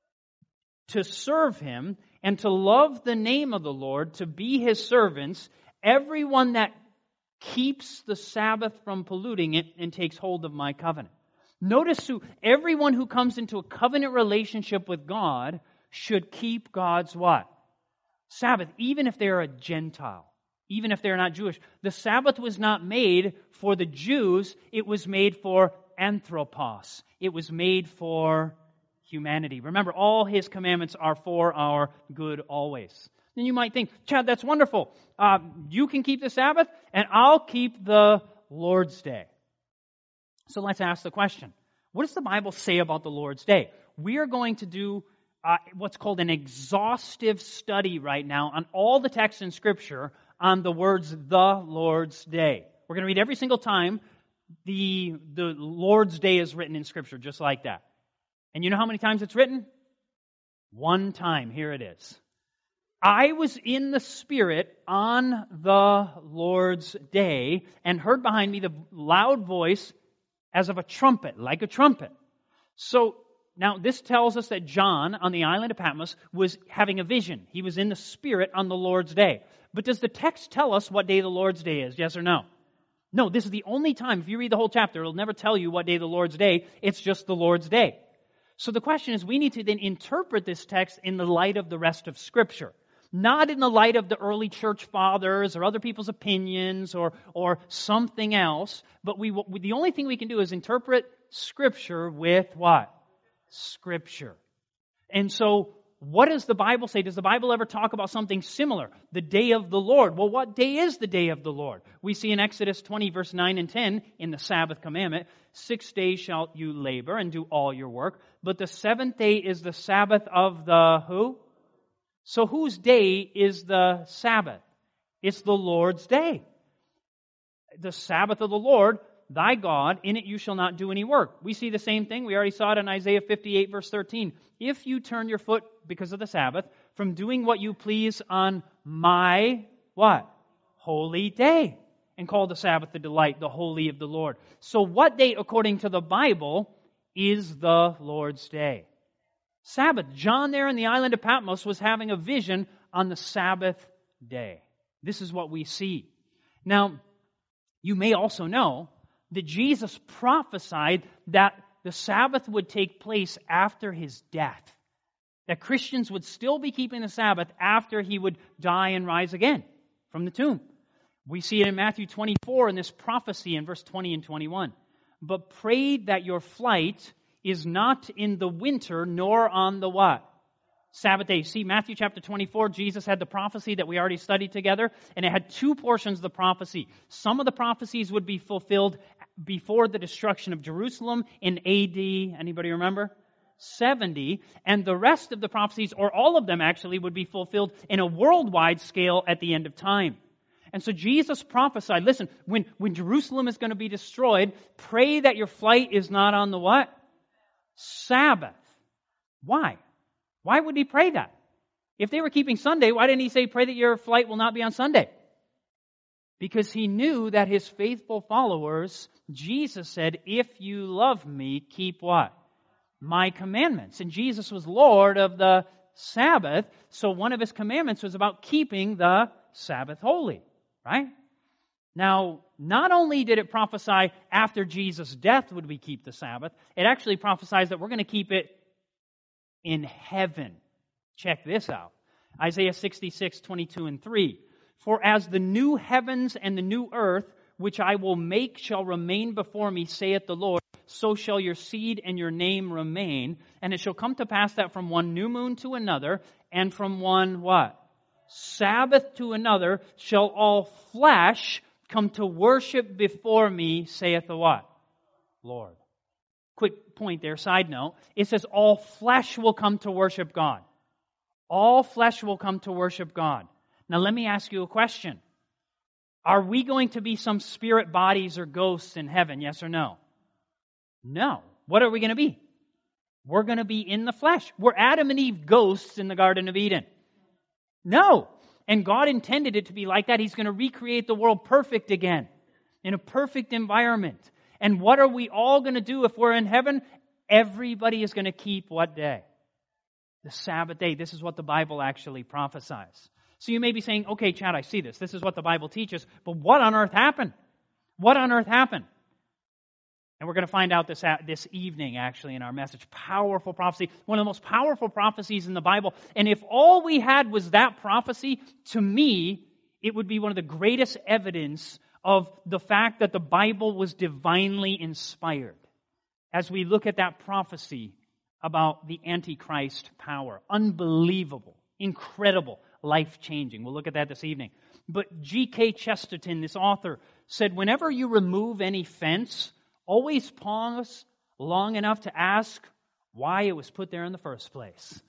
to serve Him and to love the name of the Lord, to be His servants. Everyone that keeps the Sabbath from polluting it and takes hold of my covenant. Notice who, everyone who comes into a covenant relationship with God should keep God's what? Sabbath, even if they're a Gentile, even if they're not Jewish. The Sabbath was not made for the Jews, it was made for anthropos. It was made for humanity. Remember, all His commandments are for our good always. Then you might think, Chad, that's wonderful. Uh, you can keep the Sabbath, and I'll keep the Lord's Day. So let's ask the question, what does the Bible say about the Lord's Day? We are going to do Uh, what's called an exhaustive study right now on all the texts in Scripture on the words, the Lord's Day. We're going to read every single time the, the Lord's Day is written in Scripture, just like that. And you know how many times it's written? One time. Here it is. I was in the Spirit on the Lord's Day and heard behind me the loud voice as of a trumpet, like a trumpet. So, now, this tells us that John, on the island of Patmos, was having a vision. He was in the Spirit on the Lord's Day. But does the text tell us what day the Lord's Day is? Yes or no? No, this is the only time, if you read the whole chapter, it'll never tell you what day the Lord's Day. It's just the Lord's Day. So the question is, we need to then interpret this text in the light of the rest of Scripture. Not in the light of the early church fathers or other people's opinions or, or something else. But we, the only thing we can do is interpret Scripture with what? Scripture. And so, what does the Bible say? Does the Bible ever talk about something similar? The day of the Lord. Well, what day is the day of the Lord? We see in Exodus twenty, verse nine and ten, in the Sabbath commandment, six days shall you labor and do all your work, but the seventh day is the Sabbath of the who? So whose day is the Sabbath? It's the Lord's day. The Sabbath of the Lord, thy God, in it you shall not do any work. We see the same thing. We already saw it in Isaiah fifty-eight, verse thirteen. If you turn your foot, because of the Sabbath, from doing what you please on my, what? Holy day. And call the Sabbath the delight, the holy of the Lord. So what day, according to the Bible, is the Lord's day? Sabbath. John there in the island of Patmos was having a vision on the Sabbath day. This is what we see. Now, you may also know that Jesus prophesied that the Sabbath would take place after His death. That Christians would still be keeping the Sabbath after He would die and rise again from the tomb. We see it in Matthew twenty-four in this prophecy in verse twenty and twenty-one. But pray that your flight is not in the winter nor on the what? Sabbath day. See, Matthew chapter twenty-four, Jesus had the prophecy that we already studied together, and it had two portions of the prophecy. Some of the prophecies would be fulfilled before the destruction of Jerusalem in A D, anybody remember? seventy, and the rest of the prophecies, or all of them actually, would be fulfilled in a worldwide scale at the end of time. And so Jesus prophesied, listen, when, when Jerusalem is going to be destroyed, pray that your flight is not on the what? Sabbath. Why? Why would He pray that? If they were keeping Sunday, why didn't He say, pray that your flight will not be on Sunday? Because He knew that His faithful followers, Jesus said, if you love me, keep what? My commandments. And Jesus was Lord of the Sabbath, so one of His commandments was about keeping the Sabbath holy. Right? Now, not only did it prophesy after Jesus' death would we keep the Sabbath, it actually prophesies that we're going to keep it in heaven. Check this out. Isaiah sixty-six, twenty-two and three. For as the new heavens and the new earth, which I will make, shall remain before me, saith the Lord, so shall your seed and your name remain. And it shall come to pass that from one new moon to another, and from one what? Sabbath to another, shall all flesh come to worship before me, saith the what? Lord. Quick point there, side note. It says all flesh will come to worship God. All flesh will come to worship God. Now let me ask you a question. Are we going to be some spirit bodies or ghosts in heaven, yes or no? No. What are we going to be? We're going to be in the flesh. We're Adam and Eve ghosts in the Garden of Eden. No. And God intended it to be like that. He's going to recreate the world perfect again, in a perfect environment. And what are we all going to do if we're in heaven? Everybody is going to keep what day? The Sabbath day. This is what the Bible actually prophesies. So you may be saying, okay, Chad, I see this. This is what the Bible teaches. But what on earth happened? What on earth happened? And we're going to find out this this evening, actually, in our message. Powerful prophecy. One of the most powerful prophecies in the Bible. And if all we had was that prophecy, to me, it would be one of the greatest evidence of the fact that the Bible was divinely inspired. As we look at that prophecy about the Antichrist power. Unbelievable. Incredible. Life-changing. We'll look at that this evening. But G K Chesterton, this author, said, whenever you remove any fence, always pause long enough to ask why it was put there in the first place.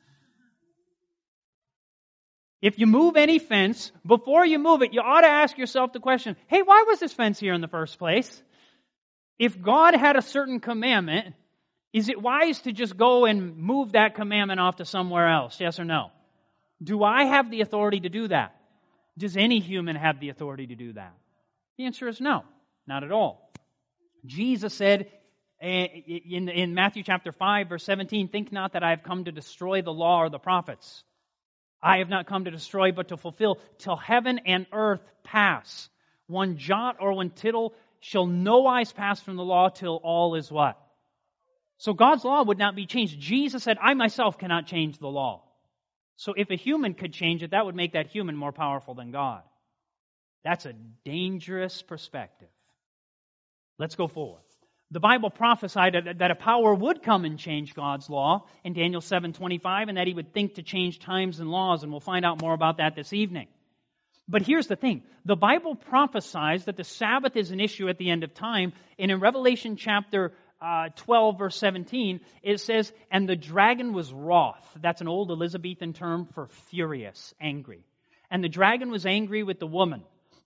If you move any fence, before you move it, you ought to ask yourself the question, hey, why was this fence here in the first place? If God had a certain commandment, is it wise to just go and move that commandment off to somewhere else? Yes or no? Do I have the authority to do that? Does any human have the authority to do that? The answer is no, not at all. Jesus said in, in Matthew chapter five, verse seventeen, think not that I have come to destroy the law or the prophets. I have not come to destroy, but to fulfill, till heaven and earth pass. One jot or one tittle shall no wise pass from the law till all is what? So God's law would not be changed. Jesus said, I myself cannot change the law. So if a human could change it, that would make that human more powerful than God. That's a dangerous perspective. Let's go forward. The Bible prophesied that a power would come and change God's law in Daniel seven twenty-five, and that He would think to change times and laws, and we'll find out more about that this evening. But here's the thing. The Bible prophesies that the Sabbath is an issue at the end of time, and in Revelation chapter uh, twelve, verse seventeen, it says, and the dragon was wroth. That's an old Elizabethan term for furious, angry. And the dragon was angry with the woman.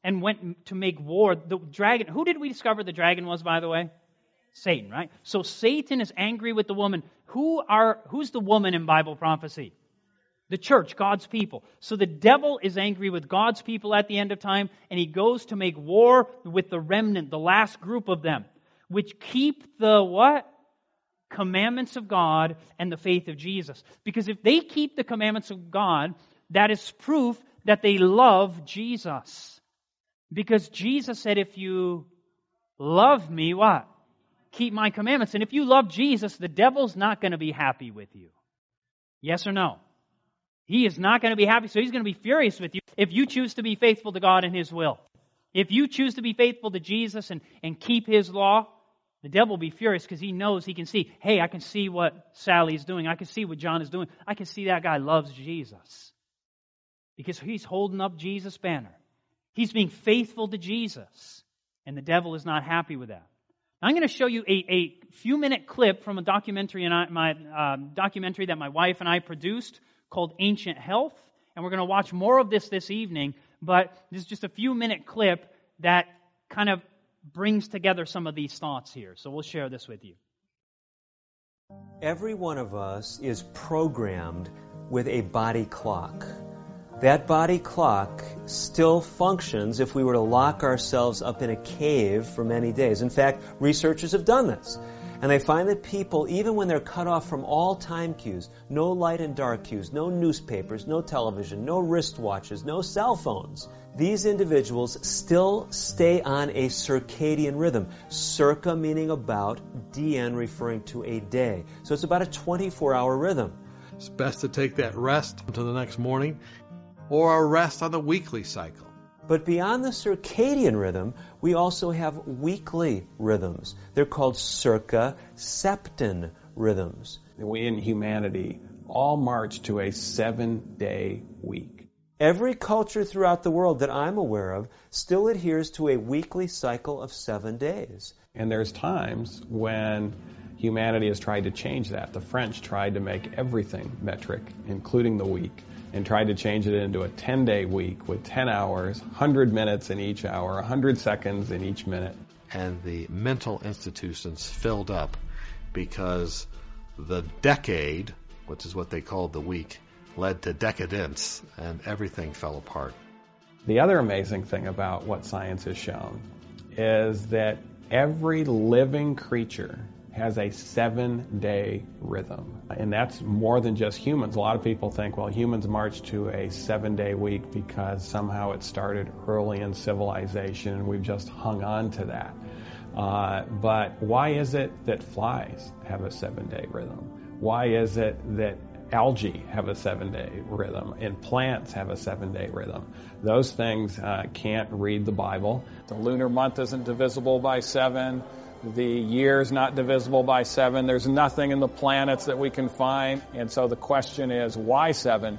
and went to make war. The dragon, who did we discover the dragon was, by the way? Satan, right? So Satan is angry with the woman. Who are, who's the woman in Bible prophecy? The church, God's people. So the devil is angry with God's people at the end of time, and he goes to make war with the remnant, the last group of them, which keep the what? Commandments of God and the faith of Jesus. Because if they keep the commandments of God, that is proof that they love Jesus. Because Jesus said, if you love me, what? Keep my commandments. And if you love Jesus, the devil's not going to be happy with you. Yes or no? He is not going to be happy, so he's going to be furious with you if you choose to be faithful to God and His will. If you choose to be faithful to Jesus and, and keep His law, the devil will be furious because he knows he can see, hey, I can see what Sally's doing. I can see what John is doing. I can see that guy loves Jesus. Because he's holding up Jesus' banner. He's being faithful to Jesus. And the devil is not happy with that. Now, I'm going to show you a, a few minute clip from a documentary, and I, my uh, documentary that my wife and I produced called Ancient Health. And we're going to watch more of this this evening. But this is just a few minute clip that kind of brings together some of these thoughts here. So we'll share this with you. Every one of us is programmed with a body clock. That body clock still functions if we were to lock ourselves up in a cave for many days. In fact, researchers have done this. And they find that people, even when they're cut off from all time cues, no light and dark cues, no newspapers, no television, no wristwatches, no cell phones, these individuals still stay on a circadian rhythm. Circa meaning about, D N referring to a day. So it's about a twenty-four hour rhythm. It's best to take that rest until the next morning or a rest on the weekly cycle. But beyond the circadian rhythm, we also have weekly rhythms. They're called circa-septan rhythms. We in humanity all march to a seven-day week. Every culture throughout the world that I'm aware of still adheres to a weekly cycle of seven days. And there's times when humanity has tried to change that. The French tried to make everything metric, including the week, and tried to change it into a ten-day week with ten hours, one hundred minutes in each hour, one hundred seconds in each minute. And the mental institutions filled up because the decade, which is what they called the week, led to decadence, and everything fell apart. The other amazing thing about what science has shown is that every living creature has a seven-day rhythm. And that's more than just humans. A lot of people think, well, humans march to a seven-day week because somehow it started early in civilization and we've just hung on to that. Uh, but why is it that flies have a seven-day rhythm? Why is it that algae have a seven-day rhythm and plants have a seven-day rhythm? Those things uh, can't read the Bible. The lunar month isn't divisible by seven. The year's not divisible by seven. There's nothing in the planets that we can find. And so the question is, why seven?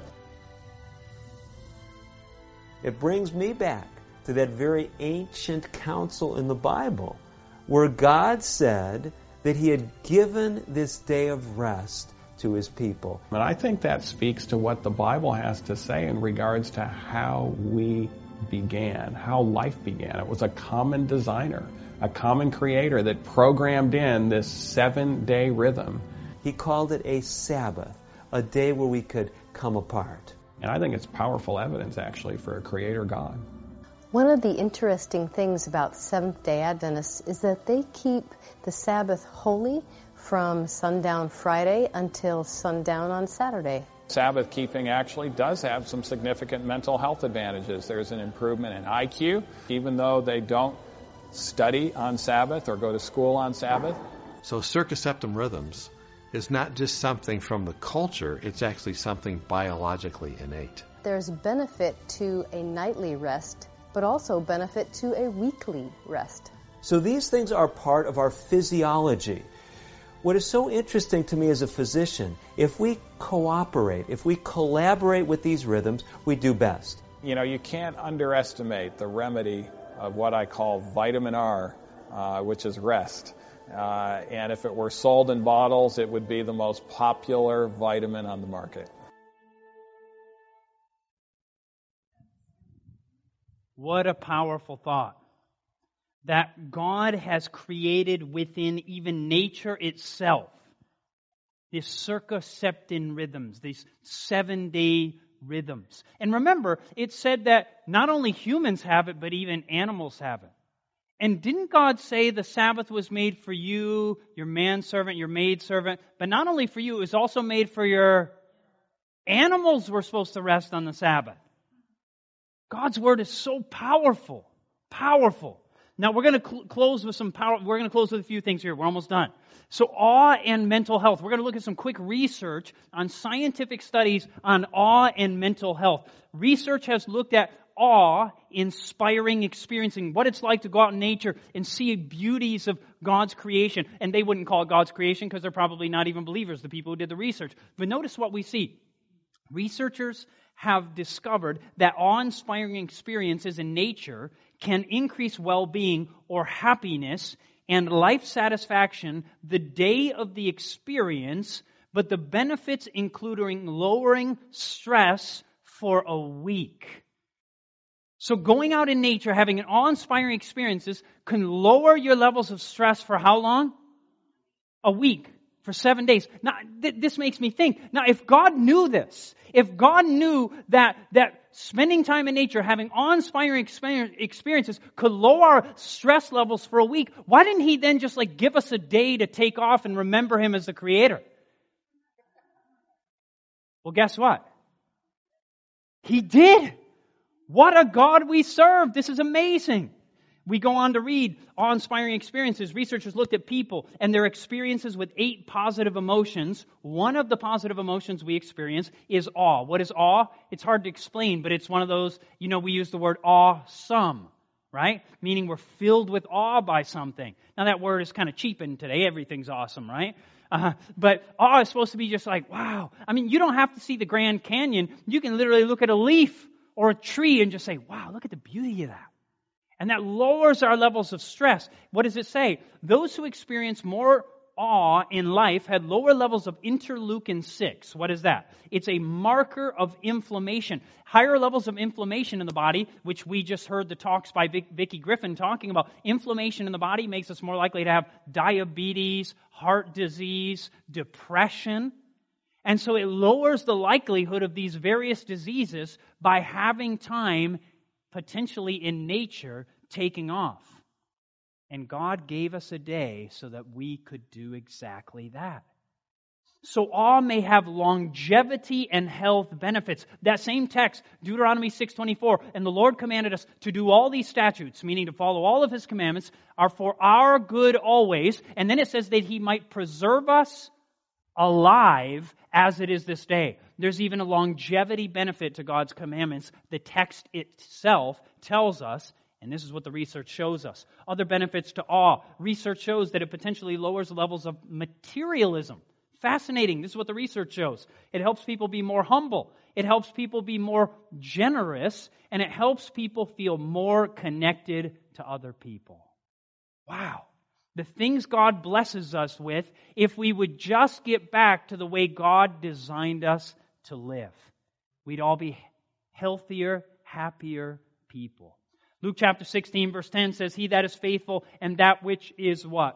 It brings me back to that very ancient counsel in the Bible where God said that He had given this day of rest to His people. And I think that speaks to what the Bible has to say in regards to how we began, how life began. It was a common designer, a common creator that programmed in this seven-day rhythm. He called it a Sabbath, a day where we could come apart. And I think it's powerful evidence, actually, for a creator God. One of the interesting things about Seventh-day Adventists is that they keep the Sabbath holy from sundown Friday until sundown on Saturday. Sabbath keeping actually does have some significant mental health advantages. There's an improvement in I Q, even though they don't study on Sabbath or go to school on Sabbath. So circa-septan rhythms is not just something from the culture, it's actually something biologically innate. There's benefit to a nightly rest, but also benefit to a weekly rest. So these things are part of our physiology. What is so interesting to me as a physician, if we cooperate, if we collaborate with these rhythms, we do best. You know, you can't underestimate the remedy of what I call vitamin R, uh, which is rest. Uh, and if it were sold in bottles, it would be the most popular vitamin on the market. What a powerful thought. That God has created within even nature itself these circumseptin rhythms, these seven-day rhythms. And remember, it said that not only humans have it, but even animals have it. And didn't God say the Sabbath was made for you, your manservant, your maidservant, but not only for you, it was also made for your animals were supposed to rest on the Sabbath. God's Word is so powerful, powerful. Now we're going to cl- close with some power. We're going to close with a few things here. We're almost done. So awe and mental health. We're going to look at some quick research on scientific studies on awe and mental health. Research has looked at awe-inspiring experiencing, what it's like to go out in nature and see beauties of God's creation. And they wouldn't call it God's creation because they're probably not even believers, the people who did the research. But notice what we see. Researchers have discovered that awe-inspiring experiences in nature can increase well-being or happiness and life satisfaction the day of the experience, but the benefits including lowering stress for a week. So going out in nature, having an awe-inspiring experiences can lower your levels of stress for how long? A week. For seven days. Now, th- this makes me think. Now, if God knew this, if God knew that that spending time in nature, having awe-inspiring experiences could lower our stress levels for a week, why didn't He then just like give us a day to take off and remember Him as the Creator? Well, guess what? He did. What a God we serve. This is amazing. We go on to read awe-inspiring experiences. Researchers looked at people and their experiences with eight positive emotions. One of the positive emotions we experience is awe. What is awe? It's hard to explain, but it's one of those, you know, we use the word awesome, right? Meaning we're filled with awe by something. Now that word is kind of cheapened today. Everything's awesome, right? Uh, but awe is supposed to be just like, wow. I mean, you don't have to see the Grand Canyon. You can literally look at a leaf or a tree and just say, wow, look at the beauty of that. And that lowers our levels of stress. What does it say? Those who experience more awe in life had lower levels of interleukin six. What is that? It's a marker of inflammation. Higher levels of inflammation in the body, which we just heard the talks by Vic, Vicki Griffin talking about. Inflammation in the body makes us more likely to have diabetes, heart disease, depression. And so it lowers the likelihood of these various diseases by having time potentially in nature taking off. And God gave us a day so that we could do exactly that. So awe may have longevity and health benefits. That same text, Deuteronomy six twenty-four, and the Lord commanded us to do all these statutes, meaning to follow all of His commandments, are for our good always. And then it says that He might preserve us alive as it is this day. There's even a longevity benefit to God's commandments. The text itself tells us, and this is what the research shows us. Other benefits to awe. Research shows that it potentially lowers the levels of materialism. Fascinating. This is what the research shows. It helps people be more humble. It helps people be more generous. And it helps people feel more connected to other people. Wow. The things God blesses us with, if we would just get back to the way God designed us to live, we'd all be healthier, happier people. Luke chapter sixteen verse ten says, He that is faithful and that which is what?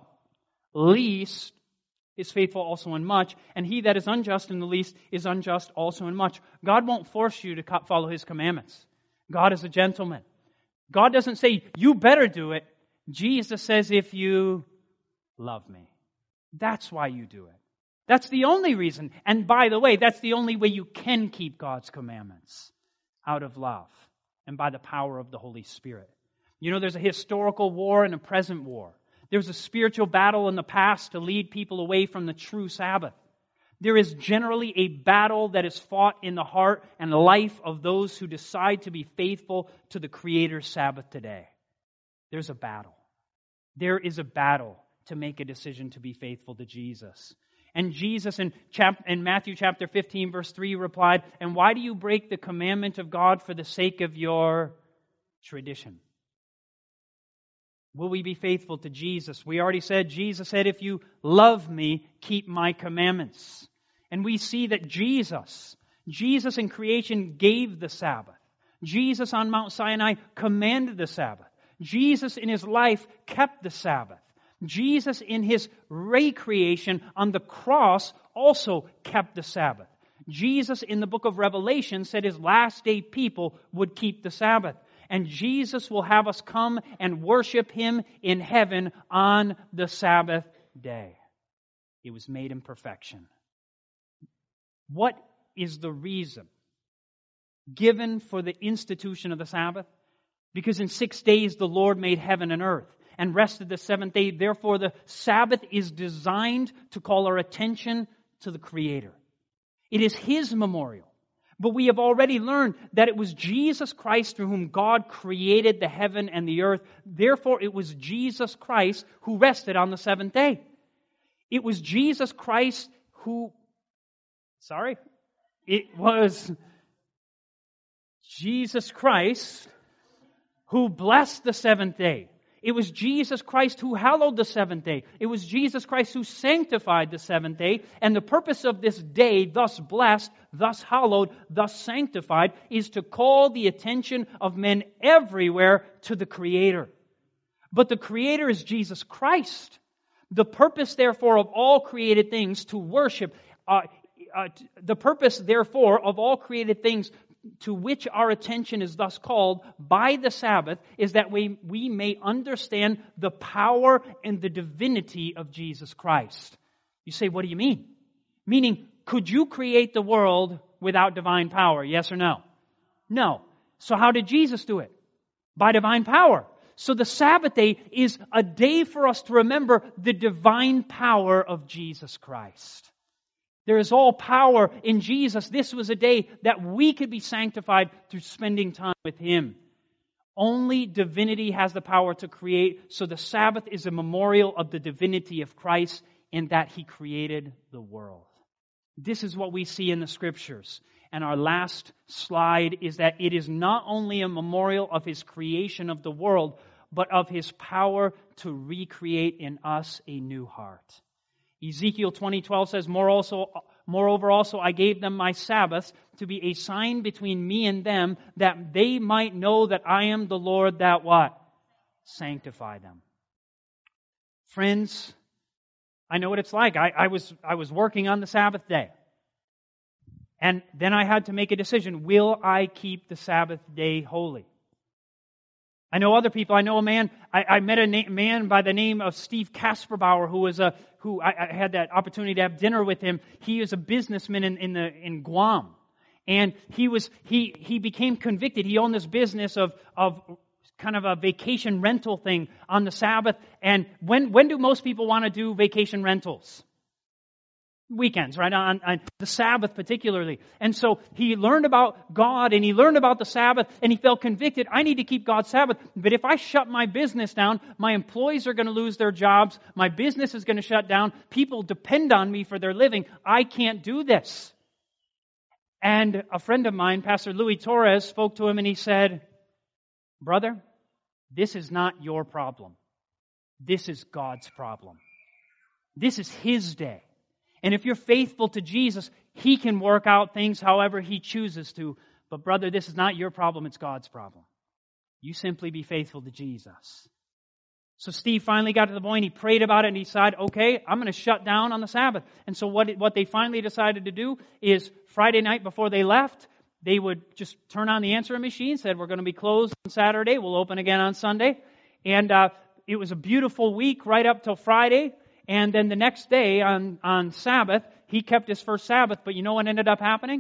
Least is faithful also in much, and he that is unjust in the least is unjust also in much. God won't force you to follow His commandments. God is a gentleman. God doesn't say, you better do it. Jesus says, if you love me. That's why you do it. That's the only reason. And by the way, that's the only way you can keep God's commandments. Out of love and by the power of the Holy Spirit. You know, there's a historical war and a present war. There's a spiritual battle in the past to lead people away from the true Sabbath. There is generally a battle that is fought in the heart and life of those who decide to be faithful to the Creator's Sabbath today. There's a battle. There is a battle to make a decision to be faithful to Jesus. And Jesus in, chap- in Matthew chapter fifteen verse three replied, and why do you break the commandment of God for the sake of your tradition? Will we be faithful to Jesus? We already said, Jesus said, if you love me, keep my commandments. And we see that Jesus, Jesus in creation gave the Sabbath. Jesus on Mount Sinai commanded the Sabbath. Jesus in His life kept the Sabbath. Jesus in His recreation on the cross also kept the Sabbath. Jesus in the book of Revelation said His last day people would keep the Sabbath. And Jesus will have us come and worship Him in heaven on the Sabbath day. It was made in perfection. What is the reason given for the institution of the Sabbath? Because in six days the Lord made heaven and earth and rested the seventh day. Therefore the Sabbath is designed to call our attention to the Creator. It is His memorial. But we have already learned that it was Jesus Christ through whom God created the heaven and the earth. Therefore it was Jesus Christ who rested on the seventh day. It was Jesus Christ who, sorry, it was Jesus Christ who blessed the seventh day. It was Jesus Christ who hallowed the seventh day. It was Jesus Christ who sanctified the seventh day. And the purpose of this day, thus blessed, thus hallowed, thus sanctified, is to call the attention of men everywhere to the Creator. But the Creator is Jesus Christ. The purpose, therefore, of all created things to worship, uh, uh, the purpose, therefore, of all created things to which our attention is thus called by the Sabbath is that we, we may understand the power and the divinity of Jesus Christ. You say, what do you mean? Meaning, could you create the world without divine power? Yes or no? No. So how did Jesus do it? By divine power. So the Sabbath day is a day for us to remember the divine power of Jesus Christ. There is all power in Jesus. This was a day that we could be sanctified through spending time with Him. Only divinity has the power to create, so the Sabbath is a memorial of the divinity of Christ in that He created the world. This is what we see in the Scriptures. And our last slide is that it is not only a memorial of His creation of the world, but of His power to recreate in us a new heart. Ezekiel twenty twelve says, More also, Moreover also I gave them my Sabbaths to be a sign between me and them, that they might know that I am the Lord that what? Sanctify them. Friends, I know what it's like. I, I was I was working on the Sabbath day. And then I had to make a decision. Will I keep the Sabbath day holy? I know other people. I know a man. I, I met a na- man by the name of Steve Kasperbauer, who was a who I, I had that opportunity to have dinner with him. He is a businessman in, in the in Guam, and he was he he became convicted. He owned this business of of kind of a vacation rental thing on the Sabbath. And when when do most people want to do vacation rentals? Weekends, right? On, on the Sabbath particularly. And so he learned about God and he learned about the Sabbath and he felt convicted. I need to keep God's Sabbath. But if I shut my business down, my employees are going to lose their jobs. My business is going to shut down. People depend on me for their living. I can't do this. And a friend of mine, Pastor Louis Torres, spoke to him and he said, Brother, this is not your problem. This is God's problem. This is His day. And if you're faithful to Jesus, He can work out things however He chooses to. But brother, this is not your problem, it's God's problem. You simply be faithful to Jesus. So Steve finally got to the point, he prayed about it and he decided, okay, I'm going to shut down on the Sabbath. And so what, what they finally decided to do is Friday night before they left, they would just turn on the answering machine, said we're going to be closed on Saturday, we'll open again on Sunday. And uh, it was a beautiful week right up till Friday. And then the next day on, on Sabbath, he kept his first Sabbath. But you know what ended up happening?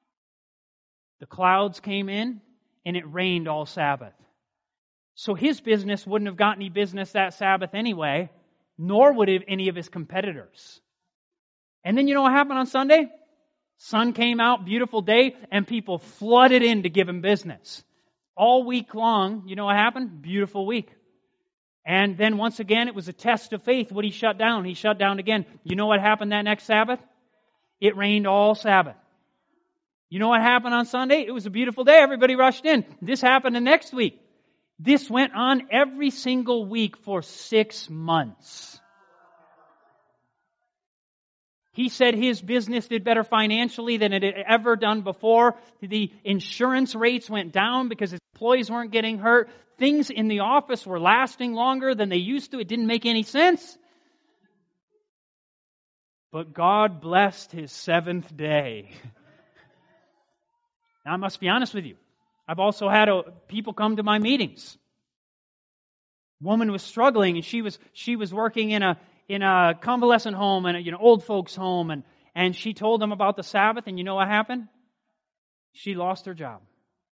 The clouds came in and it rained all Sabbath. So his business wouldn't have got any business that Sabbath anyway, nor would have any of his competitors. And then you know what happened on Sunday? Sun came out, beautiful day, and people flooded in to give him business. All week long, you know what happened? Beautiful week. And then once again, it was a test of faith. What he shut down? He shut down again. You know what happened that next Sabbath? It rained all Sabbath. You know what happened on Sunday? It was a beautiful day. Everybody rushed in. This happened the next week. This went on every single week for six months. He said his business did better financially than it had ever done before. The insurance rates went down because his employees weren't getting hurt. Things in the office were lasting longer than they used to. It didn't make any sense. But God blessed his seventh day. Now, I must be honest with you. I've also had a, people come to my meetings. Woman was struggling, and she was she was working in a in a convalescent home and a, you know old folks home, and and she told them about the Sabbath, and you know what happened? She lost her job.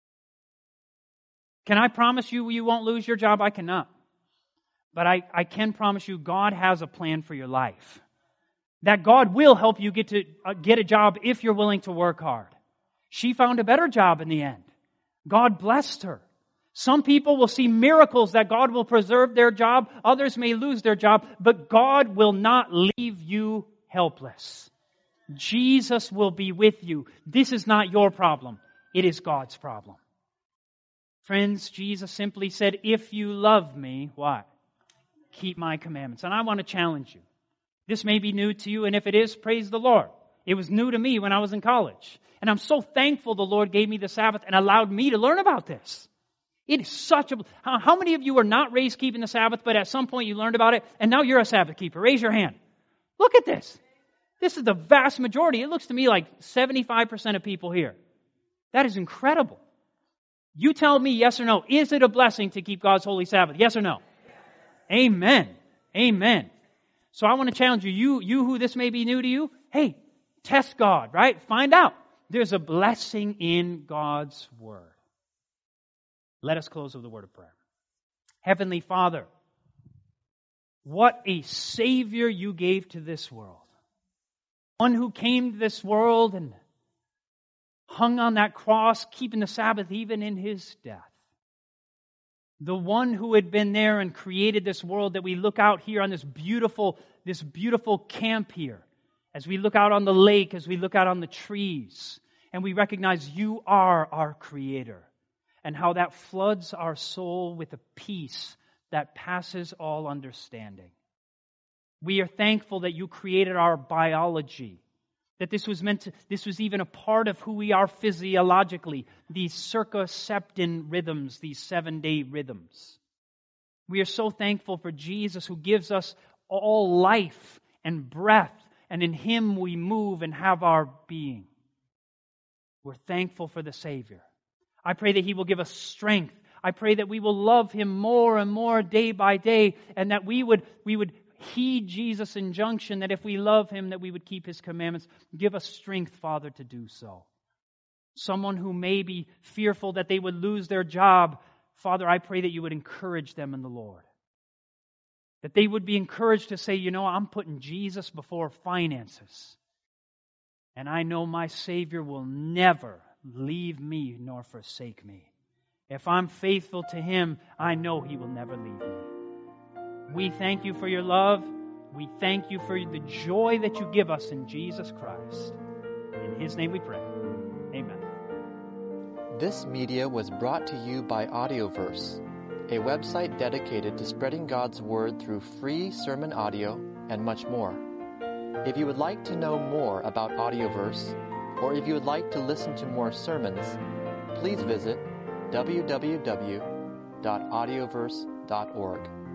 Can I promise you you won't lose your job? I cannot. But I, I can promise you God has a plan for your life. That God will help you get to uh, get a job if you're willing to work hard. She found a better job in the end. God blessed her. Some people will see miracles that God will preserve their job. Others may lose their job. But God will not leave you helpless. Jesus will be with you. This is not your problem. It is God's problem. Friends, Jesus simply said, if you love me, what? Keep my commandments. And I want to challenge you. This may be new to you, and if it is, praise the Lord. It was new to me when I was in college. And I'm so thankful the Lord gave me the Sabbath and allowed me to learn about this. It is such a... How, how many of you were not raised keeping the Sabbath, but at some point you learned about it, and now you're a Sabbath keeper? Raise your hand. Look at this. This is the vast majority. It looks to me like seventy-five percent of people here. That is incredible. You tell me yes or no. Is it a blessing to keep God's holy Sabbath? Yes or no? Amen. Amen. So I want to challenge you. You, you who this may be new to you, hey, test God, right? Find out. There's a blessing in God's Word. Let us close with a word of prayer. Heavenly Father, what a Savior you gave to this world. One who came to this world and hung on that cross, keeping the Sabbath even in His death. The one who had been there and created this world that we look out here on this beautiful, this beautiful camp here. As we look out on the lake, as we look out on the trees, and we recognize you are our Creator, and how that floods our soul with a peace that passes all understanding. We are thankful that you created our biology, that this was meant to, this was even a part of who we are physiologically, these circaseptan rhythms, these seven-day rhythms. We are so thankful for Jesus who gives us all life and breath, and in Him we move and have our being. We're thankful for the Savior. I pray that He will give us strength. I pray that we will love Him more and more day by day, and that we would we would heed Jesus' injunction that if we love Him, that we would keep His commandments. Give us strength, Father, to do so. Someone who may be fearful that they would lose their job, Father, I pray that you would encourage them in the Lord. That they would be encouraged to say, you know, I'm putting Jesus before finances. And I know my Savior will never leave me nor forsake me. If I'm faithful to Him, I know He will never leave me. We thank you for your love. We thank you for the joy that you give us in Jesus Christ. In His name we pray. Amen. This media was brought to you by Audioverse, a website dedicated to spreading God's Word through free sermon audio and much more. If you would like to know more about Audioverse, or if you would like to listen to more sermons, please visit w w w dot audioverse dot org.